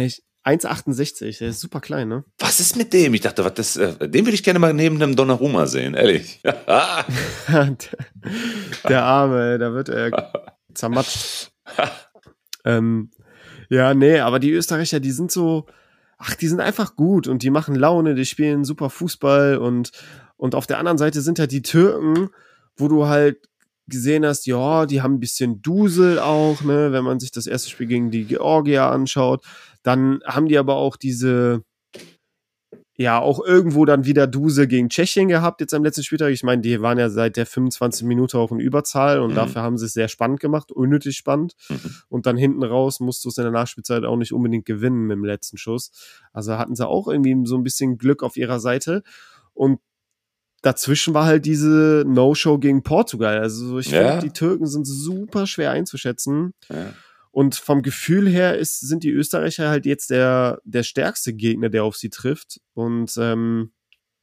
eins Komma achtundsechzig, der ist super klein, ne? Was ist mit dem? Ich dachte, was das, äh, den würde ich gerne mal neben dem Donnarumma sehen, ehrlich. der, der Arme, da wird er zermatscht. ähm, ja, nee, aber die Österreicher, die sind so, ach, die sind einfach gut und die machen Laune, die spielen super Fußball und, und auf der anderen Seite sind halt die Türken, wo du halt gesehen hast, ja, die haben ein bisschen Dusel auch, ne, wenn man sich das erste Spiel gegen die Georgier anschaut, dann haben die aber auch diese, ja, auch irgendwo dann wieder Dusel gegen Tschechien gehabt, jetzt am letzten Spieltag. Ich meine, die waren ja seit der fünfundzwanzigsten Minute auch in Überzahl und mhm. dafür haben sie es sehr spannend gemacht, unnötig spannend. Mhm. Und dann hinten raus musst du es in der Nachspielzeit auch nicht unbedingt gewinnen mit dem letzten Schuss. Also hatten sie auch irgendwie so ein bisschen Glück auf ihrer Seite. Und dazwischen war halt diese No-Show gegen Portugal. Also ich ja. finde, die Türken sind super schwer einzuschätzen. Ja. Und vom Gefühl her ist, sind die Österreicher halt jetzt der, der stärkste Gegner, der auf sie trifft. Und ähm,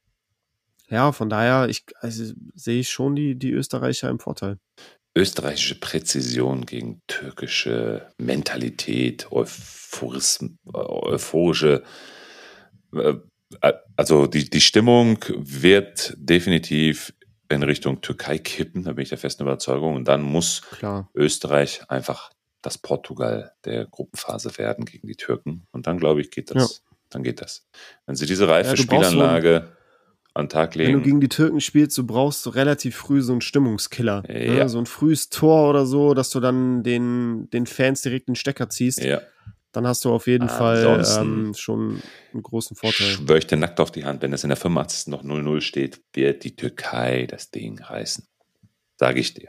ja, von daher ich, also, sehe ich schon die, die Österreicher im Vorteil. Österreichische Präzision gegen türkische Mentalität, Euphorism, euphorische äh, also die, die Stimmung wird definitiv in Richtung Türkei kippen, da bin ich der festen Überzeugung. Und dann muss Klar. Österreich einfach das Portugal der Gruppenphase werden gegen die Türken. Und dann, glaube ich, geht das. Ja. Dann geht das. Wenn sie diese reife ja, Spielanlage so an den Tag legen. Wenn du gegen die Türken spielst, du brauchst so relativ früh so einen Stimmungskiller. Ja. Ne? So ein frühes Tor oder so, dass du dann den, den Fans direkt den Stecker ziehst. Ja. Dann hast du auf jeden Ansonsten Fall ähm, schon einen großen Vorteil. Schwör ich dir nackt auf die Hand, wenn es in der fünfundachtzigsten noch null null steht, wird die Türkei das Ding reißen. Sage ich dir.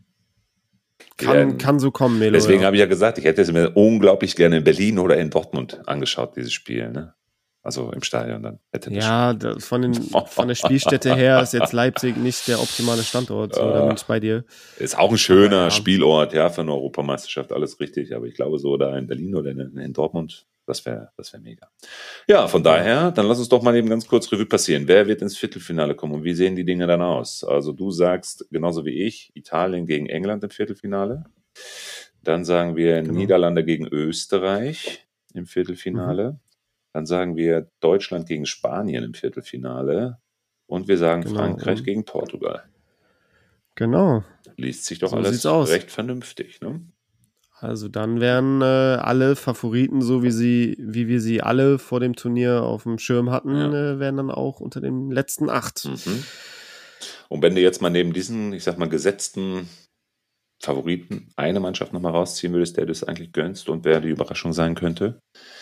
Kann, werden, kann so kommen, Melo. Deswegen ja. habe ich ja gesagt, ich hätte es mir unglaublich gerne in Berlin oder in Dortmund angeschaut, dieses Spiel. Ne? Also im Stadion dann. Hätte ja, da, von, den, von der Spielstätte her ist jetzt Leipzig nicht der optimale Standort. So, da bin ich bei dir. Ist auch ein schöner ja. Spielort, ja, für eine Europameisterschaft, alles richtig. Aber ich glaube so, da in Berlin oder in, in Dortmund, das wäre das wär mega. Ja, von daher, dann lass uns doch mal eben ganz kurz Revue passieren. Wer wird ins Viertelfinale kommen und wie sehen die Dinge dann aus? Also du sagst, genauso wie ich, Italien gegen England im Viertelfinale. Dann sagen wir genau. Niederlande gegen Österreich im Viertelfinale. Mhm. Dann sagen wir Deutschland gegen Spanien im Viertelfinale. Und wir sagen genau. Frankreich gegen Portugal. Genau. Liest sich doch so alles recht vernünftig, ne? Also dann wären äh, alle Favoriten, so wie sie, wie wir sie alle vor dem Turnier auf dem Schirm hatten, ja. äh, wären dann auch unter den letzten acht. Mhm. Und wenn du jetzt mal neben diesen, ich sag mal, gesetzten Favoriten eine Mannschaft nochmal rausziehen würdest, der du es eigentlich gönnst und wer die Überraschung sein könnte?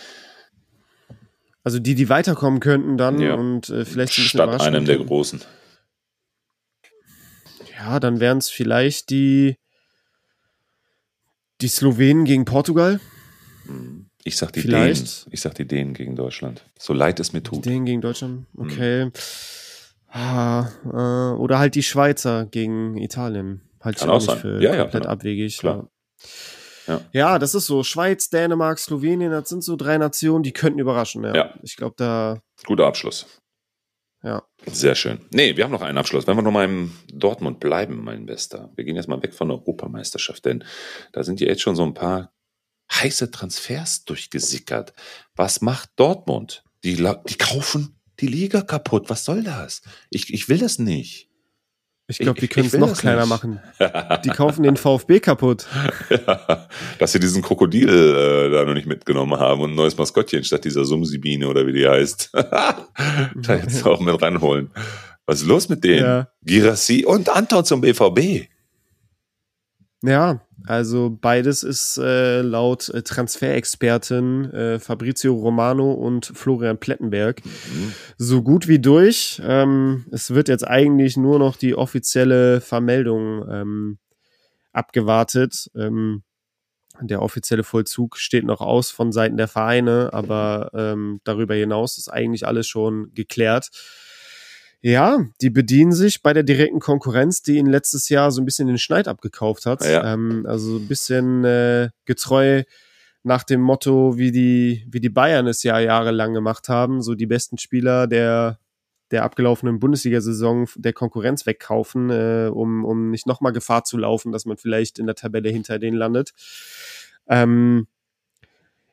Also die, die weiterkommen könnten dann ja. und äh, vielleicht ein bisschen statt einem der Großen. Ja, dann wären es vielleicht die die Slowenen gegen Portugal. Ich sag die vielleicht. Dänen. Ich sag die Dänen gegen Deutschland. So leid es mir tut. Die Dänen gegen Deutschland, okay. Mhm. Ah, äh, oder halt die Schweizer gegen Italien. Halt Kann auch auch nicht sein. für Ja, ja, komplett genau. abwegig. Klar. Ja. ja, das ist so. Schweiz, Dänemark, Slowenien, das sind so drei Nationen, die könnten überraschen. Ja. Ja. Ich glaube, da... Guter Abschluss. Ja. Sehr schön. Nee, wir haben noch einen Abschluss. Wenn wir noch mal im Dortmund bleiben, mein Bester. Wir gehen jetzt mal weg von der Europameisterschaft, denn da sind ja jetzt schon so ein paar heiße Transfers durchgesickert. Was macht Dortmund? Die, die kaufen die Liga kaputt. Was soll das? Ich, ich will das nicht. Ich glaube, die können es noch kleiner nicht. machen. Die kaufen den VfB kaputt. Ja, dass sie diesen Krokodil äh, da noch nicht mitgenommen haben und ein neues Maskottchen statt dieser Sumsibine oder wie die heißt. Da jetzt auch mit reinholen. Was ist los mit denen? Ja. Girassi und Anton zum B V B. Ja, also beides ist äh, laut äh, Transferexperten äh, Fabrizio Romano und Florian Plettenberg mhm. so gut wie durch. Ähm, es wird jetzt eigentlich nur noch die offizielle Vermeldung ähm, abgewartet. Ähm, der offizielle Vollzug steht noch aus von Seiten der Vereine, aber ähm, darüber hinaus ist eigentlich alles schon geklärt. Ja, die bedienen sich bei der direkten Konkurrenz, die ihnen letztes Jahr so ein bisschen den Schneid abgekauft hat. Ja. Ähm, also ein bisschen äh, getreu nach dem Motto, wie die wie die Bayern es ja jahrelang gemacht haben, so die besten Spieler der der abgelaufenen Bundesliga-Saison der Konkurrenz wegkaufen, äh, um um nicht nochmal Gefahr zu laufen, dass man vielleicht in der Tabelle hinter denen landet. Ähm,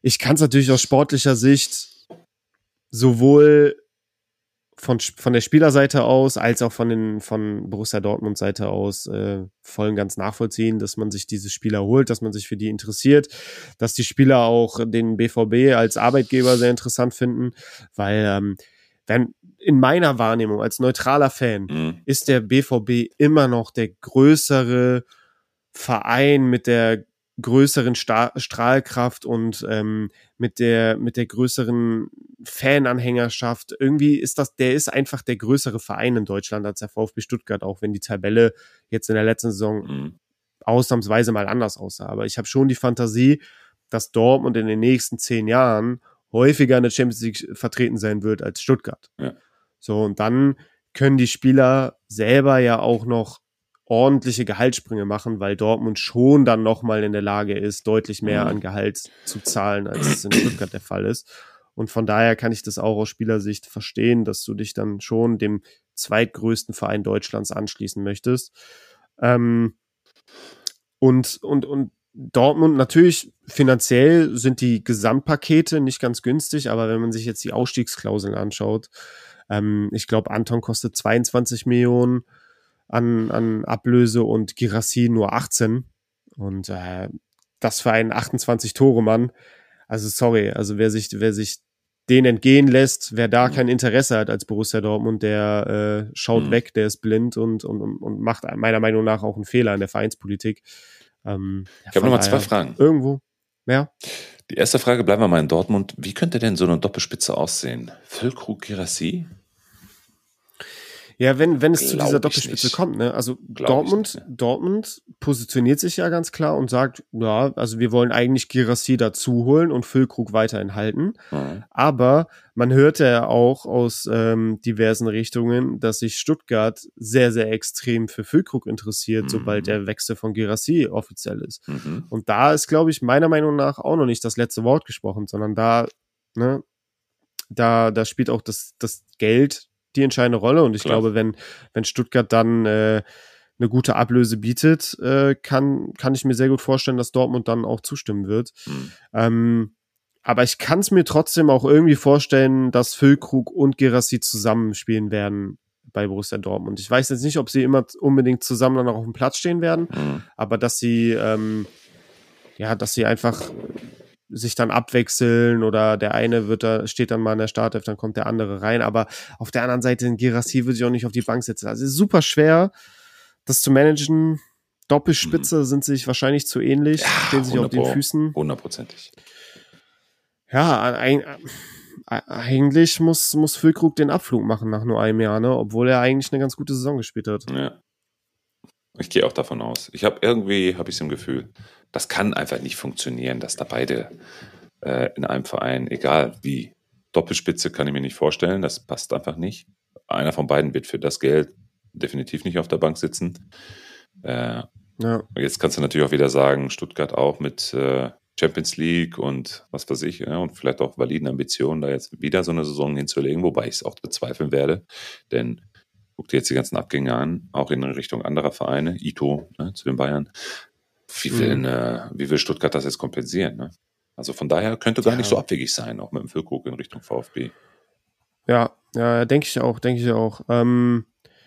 ich kann es natürlich aus sportlicher Sicht sowohl von, von der Spielerseite aus, als auch von den von Borussia Dortmund Seite aus äh, voll und ganz nachvollziehen, dass man sich diese Spieler holt, dass man sich für die interessiert, dass die Spieler auch den B V B als Arbeitgeber sehr interessant finden, weil ähm, wenn in meiner Wahrnehmung als neutraler Fan Mhm. ist der B V B immer noch der größere Verein mit der größeren Sta- Strahlkraft und ähm, mit der mit der größeren Fananhängerschaft. Irgendwie ist das, der ist einfach der größere Verein in Deutschland als der VfB Stuttgart, auch wenn die Tabelle jetzt in der letzten Saison Mhm. ausnahmsweise mal anders aussah. Aber ich habe schon die Fantasie, dass Dortmund in den nächsten zehn Jahren häufiger in der Champions League vertreten sein wird als Stuttgart. Ja. So, und dann können die Spieler selber ja auch noch ordentliche Gehaltssprünge machen, weil Dortmund schon dann nochmal in der Lage ist, deutlich mehr Mhm. an Gehalt zu zahlen, als es in Stuttgart der Fall ist. Und von daher kann ich das auch aus Spielersicht verstehen, dass du dich dann schon dem zweitgrößten Verein Deutschlands anschließen möchtest. Ähm, und, und, und Dortmund natürlich finanziell sind die Gesamtpakete nicht ganz günstig, aber wenn man sich jetzt die Ausstiegsklauseln anschaut, ähm, ich glaube, Anton kostet zweiundzwanzig Millionen an, an Ablöse und Girassi nur achtzehn. Und äh, das für einen achtundzwanzig-Tore-Mann. Also sorry, also wer sich, wer sich den entgehen lässt, wer da Mhm. kein Interesse hat als Borussia Dortmund, der äh, schaut Mhm. weg, der ist blind und, und, und macht meiner Meinung nach auch einen Fehler in der Vereinspolitik. Ähm, ja, Ich habe von nochmal zwei daher Fragen. Irgendwo, ja. Die erste Frage, bleiben wir mal in Dortmund. Wie könnte denn so eine Doppelspitze aussehen? Füllkrug, Girassi? Ja, wenn, wenn es zu Glaub dieser ich Doppelspitze nicht. kommt, ne? Also Glaub ich Dortmund, nicht, ne? Dortmund positioniert sich ja ganz klar und sagt, ja, also wir wollen eigentlich Girassi dazu holen und Füllkrug weiterhin halten. Mhm. Aber man hörte ja auch aus ähm, diversen Richtungen, dass sich Stuttgart sehr, sehr extrem für Füllkrug interessiert, Mhm. sobald der Wechsel von Girassi offiziell ist. Mhm. Und da ist, glaube ich, meiner Meinung nach auch noch nicht das letzte Wort gesprochen, sondern da, ne, da, da spielt auch das, das Geld die entscheidende Rolle. Und ich Klar. glaube, wenn, wenn Stuttgart dann äh, eine gute Ablöse bietet, äh, kann, kann ich mir sehr gut vorstellen, dass Dortmund dann auch zustimmen wird. Mhm. Ähm, aber ich kann es mir trotzdem auch irgendwie vorstellen, dass Füllkrug und Girassi zusammenspielen werden bei Borussia Dortmund. Ich weiß jetzt nicht, ob sie immer unbedingt zusammen dann auch auf dem Platz stehen werden, Mhm. aber dass sie ähm, ja, dass sie einfach sich dann abwechseln oder der eine wird da, steht dann mal in der Startelf, dann kommt der andere rein. Aber auf der anderen Seite, den Girassi würde ich auch nicht auf die Bank setzen. Also es ist super schwer, das zu managen. Doppelspitze mhm. sind sich wahrscheinlich zu ähnlich, Ja, stehen sich auf den Füßen. Hundertprozentig. Ja, ein, eigentlich muss, muss Füllkrug den Abflug machen nach nur einem Jahr, ne? Obwohl er eigentlich eine ganz gute Saison gespielt hat. Ja. Ich gehe auch davon aus. Ich habe irgendwie, habe ich so ein Gefühl, das kann einfach nicht funktionieren, dass da beide äh, in einem Verein, egal wie, Doppelspitze kann ich mir nicht vorstellen, das passt einfach nicht. Einer von beiden wird für das Geld definitiv nicht auf der Bank sitzen. Äh, ja. Jetzt kannst du natürlich auch wieder sagen, Stuttgart auch mit äh, Champions League und was weiß ich, ja, und vielleicht auch validen Ambitionen, da jetzt wieder so eine Saison hinzulegen, wobei ich es auch bezweifeln werde, denn guck dir jetzt die ganzen Abgänge an, auch in Richtung anderer Vereine, Ito, ne, zu den Bayern. Wie will, mhm. äh, wie will Stuttgart das jetzt kompensieren? Ne? Also von daher könnte gar ja. nicht so abwegig sein, auch mit dem Füllkrug in Richtung VfB. Ja, ja, denke ich auch, denke ich auch. Ähm,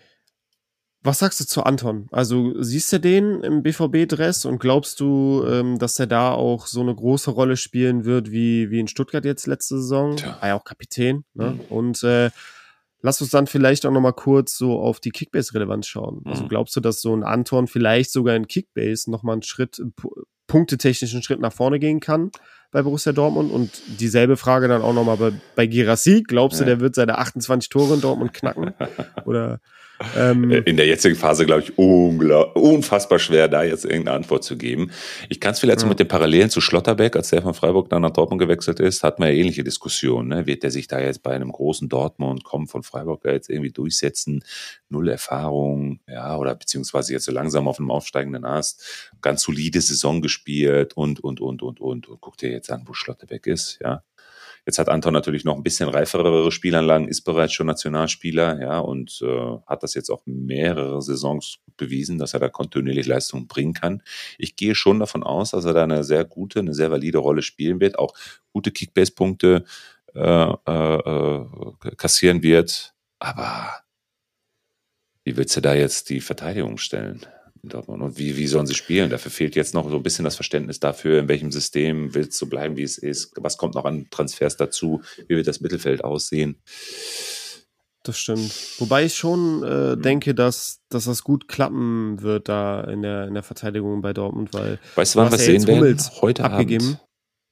was sagst du zu Anton? Also siehst du den im B V B-Dress und glaubst du, ähm, dass er da auch so eine große Rolle spielen wird wie, wie in Stuttgart jetzt letzte Saison? Tja. War ja auch Kapitän. Ne? Mhm. Und äh, lass uns dann vielleicht auch nochmal kurz so auf die Kickbase-Relevanz schauen. Also Mhm. glaubst du, dass so ein Anton vielleicht sogar in Kickbase nochmal einen Schritt, punktetechnischen Schritt nach vorne gehen kann bei Borussia Dortmund? Und dieselbe Frage dann auch nochmal bei, bei Girassi. Glaubst ja. du, der wird seine achtundzwanzig Tore in Dortmund knacken? Oder ähm, in der jetzigen Phase, glaube ich, unglaublich, unfassbar schwer, da jetzt irgendeine Antwort zu geben. Ich kann es vielleicht ja. so mit den Parallelen zu Schlotterbeck, als der von Freiburg dann nach Dortmund gewechselt ist, hatten wir ja ähnliche Diskussionen. Ne? Wird der sich da jetzt bei einem großen Dortmund kommen, von Freiburg da jetzt irgendwie durchsetzen? Null Erfahrung, ja, oder beziehungsweise jetzt so langsam auf einem aufsteigenden Ast, ganz solide Saison gespielt und, und, und, und, und. Und guck dir jetzt an, wo Schlotterbeck ist, ja. Jetzt hat Anton natürlich noch ein bisschen reiferere Spielanlagen, ist bereits schon Nationalspieler, ja, und äh, hat das jetzt auch mehrere Saisons bewiesen, dass er da kontinuierlich Leistung bringen kann. Ich gehe schon davon aus, dass er da eine sehr gute, eine sehr valide Rolle spielen wird, auch gute Kickbase-Punkte äh, äh, kassieren wird. Aber wie willst du da jetzt die Verteidigung stellen in Dortmund? Und wie, wie sollen sie spielen? Dafür fehlt jetzt noch so ein bisschen das Verständnis dafür, in welchem System willst du bleiben, wie es ist. Was kommt noch an Transfers dazu? Wie wird das Mittelfeld aussehen? Das stimmt. Wobei ich schon äh, mhm. denke, dass, dass das gut klappen wird da in der, in der Verteidigung bei Dortmund, weil weißt du, wann wir es sehen werden? Heute abgegeben. Abend.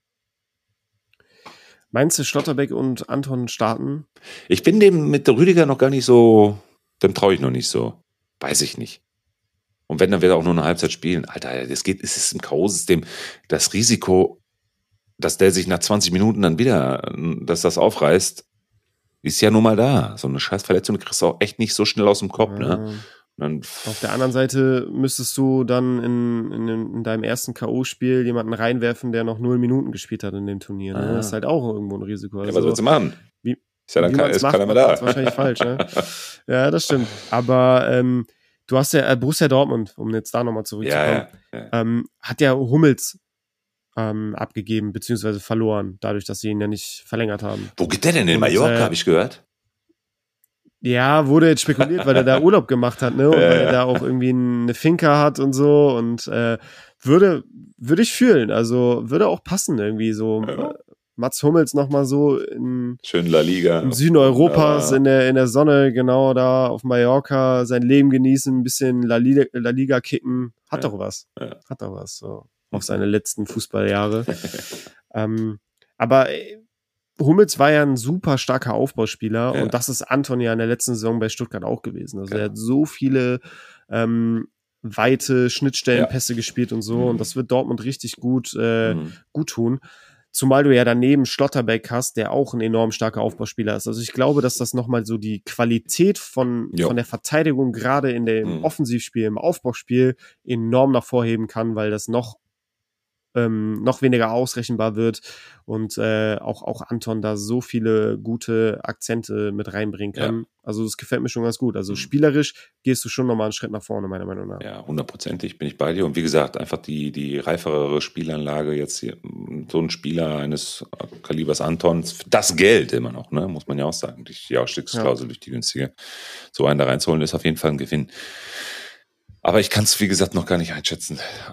Meinst du, Schlotterbeck und Anton starten? Ich bin dem mit Rüdiger noch gar nicht so, dem traue ich noch nicht so. Weiß ich nicht. Und wenn, dann wird er auch nur eine Halbzeit spielen. Alter, das geht, es ist im K O-System. Das Risiko, dass der sich nach zwanzig Minuten dann wieder, dass das aufreißt, ist ja nun mal da. So eine Scheißverletzung kriegst du auch echt nicht so schnell aus dem Kopf, ja. ne? Dann auf der anderen Seite müsstest du dann in, in, in deinem ersten K O-Spiel jemanden reinwerfen, der noch null Minuten gespielt hat in dem Turnier. Ne? Ah. Das ist halt auch irgendwo ein Risiko. Also, ja, was willst du machen? Wie, ist ja dann kann, ist keiner mehr da. Das ist wahrscheinlich falsch, ne? Ja, das stimmt. Aber ähm, du hast ja äh, Borussia Dortmund, um jetzt da nochmal zurückzukommen, ja, ja, ja. Ähm, hat ja Hummels ähm, abgegeben, beziehungsweise verloren, dadurch, dass sie ihn ja nicht verlängert haben. Wo geht der denn? In Mallorca, äh, habe ich gehört. Ja, wurde jetzt spekuliert, weil er da Urlaub gemacht hat, ne? Und weil er da auch irgendwie eine Finca hat und so. Und äh, würde, würde ich fühlen. Also würde auch passen irgendwie so. Ja. Mats Hummels nochmal so in schön La Liga. Im Süden Europas, in der, in der Sonne, genau da auf Mallorca, sein Leben genießen, ein bisschen La Liga, La Liga kicken. Hat ja. doch was. Ja. Hat doch was, so. Auf seine letzten Fußballjahre. ähm, aber Hummels war ja ein super starker Aufbauspieler ja. und das ist Anton ja in der letzten Saison bei Stuttgart auch gewesen. Also ja. er hat so viele ähm, weite Schnittstellenpässe ja. gespielt und so mhm. und das wird Dortmund richtig gut, äh, mhm. gut tun. Zumal du ja daneben Schlotterbeck hast, der auch ein enorm starker Aufbauspieler ist. Also ich glaube, dass das nochmal so die Qualität von, von der Verteidigung gerade in dem mhm. Offensivspiel, im Aufbauspiel enorm nach vorheben kann, weil das noch Ähm, noch weniger ausrechenbar wird und äh, auch, auch Anton da so viele gute Akzente mit reinbringen kann. Ja. Also das gefällt mir schon ganz gut. Also mhm. spielerisch gehst du schon nochmal einen Schritt nach vorne, meiner Meinung nach. Ja, hundertprozentig bin ich bei dir. Und wie gesagt, einfach die, die reifere Spielanlage jetzt hier, so ein Spieler eines Kalibers Antons, das Geld immer noch, ne, muss man ja auch sagen, durch die Ausstiegsklausel, ja. durch die günstige, so einen da reinzuholen, ist auf jeden Fall ein Gewinn. Aber ich kann es, wie gesagt, noch gar nicht einschätzen.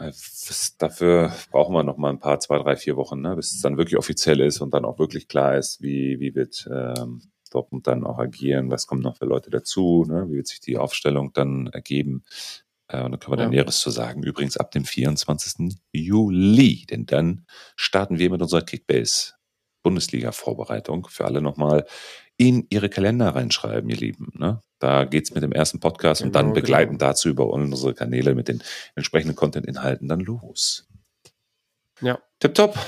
Dafür brauchen wir noch mal ein paar, zwei, drei, vier Wochen, ne, bis es dann wirklich offiziell ist und dann auch wirklich klar ist, wie, wie wird ähm, Dortmund dann auch agieren, was kommen noch für Leute dazu, ne, wie wird sich die Aufstellung dann ergeben. Äh, und dann können wir ja. dann Näheres zu sagen. Übrigens ab dem vierundzwanzigsten Juli, denn dann starten wir mit unserer Kickbase-Bundesliga-Vorbereitung. Für alle nochmal in ihre Kalender reinschreiben, ihr Lieben, ne? Da geht's mit dem ersten Podcast genau, und dann begleiten genau. dazu über unsere Kanäle mit den entsprechenden Content-Inhalten dann los. Ja. Tipptopp.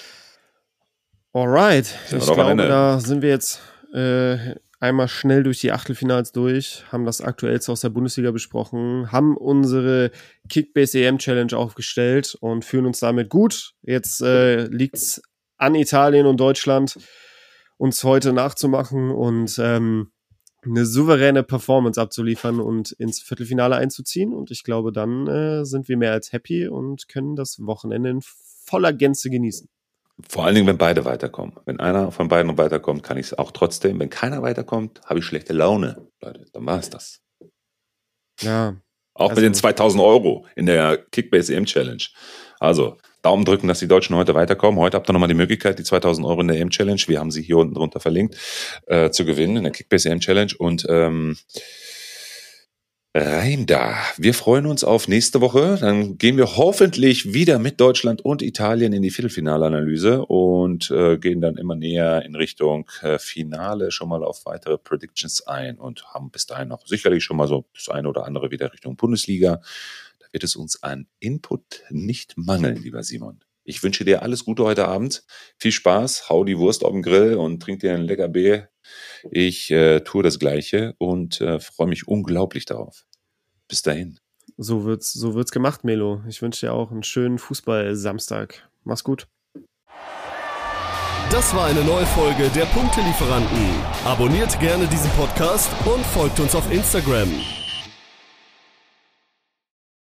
Alright. Sind ich glaube, da sind wir jetzt äh, einmal schnell durch die Achtelfinals durch, haben das Aktuellste aus der Bundesliga besprochen, haben unsere Kickbase-E M-Challenge aufgestellt und fühlen uns damit gut. Jetzt äh, liegt's an Italien und Deutschland, uns heute nachzumachen und ähm, eine souveräne Performance abzuliefern und ins Viertelfinale einzuziehen. Und ich glaube, dann äh, sind wir mehr als happy und können das Wochenende in voller Gänze genießen. Vor allen Dingen, wenn beide weiterkommen. Wenn einer von beiden weiterkommt, kann ich es auch trotzdem. Wenn keiner weiterkommt, habe ich schlechte Laune. Leute, dann war es das. Ja. Auch also, mit den zweitausend Euro in der Kickbase-E M-Challenge. Also, Daumen drücken, dass die Deutschen heute weiterkommen. Heute habt ihr nochmal die Möglichkeit, die zweitausend Euro in der E M-Challenge, wir haben sie hier unten drunter verlinkt, äh, zu gewinnen in der Kickbase-E M-Challenge. Und ähm, rein da. Wir freuen uns auf nächste Woche. Dann gehen wir hoffentlich wieder mit Deutschland und Italien in die Viertelfinalanalyse und äh, gehen dann immer näher in Richtung äh, Finale schon mal auf weitere Predictions ein und haben bis dahin auch sicherlich schon mal so das eine oder andere wieder Richtung Bundesliga. Wird es uns an Input nicht mangeln, lieber Simon. Ich wünsche dir alles Gute heute Abend. Viel Spaß, hau die Wurst auf den Grill und trink dir ein lecker Bier. Ich äh, tue das Gleiche und äh, freue mich unglaublich darauf. Bis dahin. So wird's, so wird's gemacht, Melo. Ich wünsche dir auch einen schönen Fußball-Samstag. Mach's gut. Das war eine neue Folge der Punktelieferanten. Abonniert gerne diesen Podcast und folgt uns auf Instagram.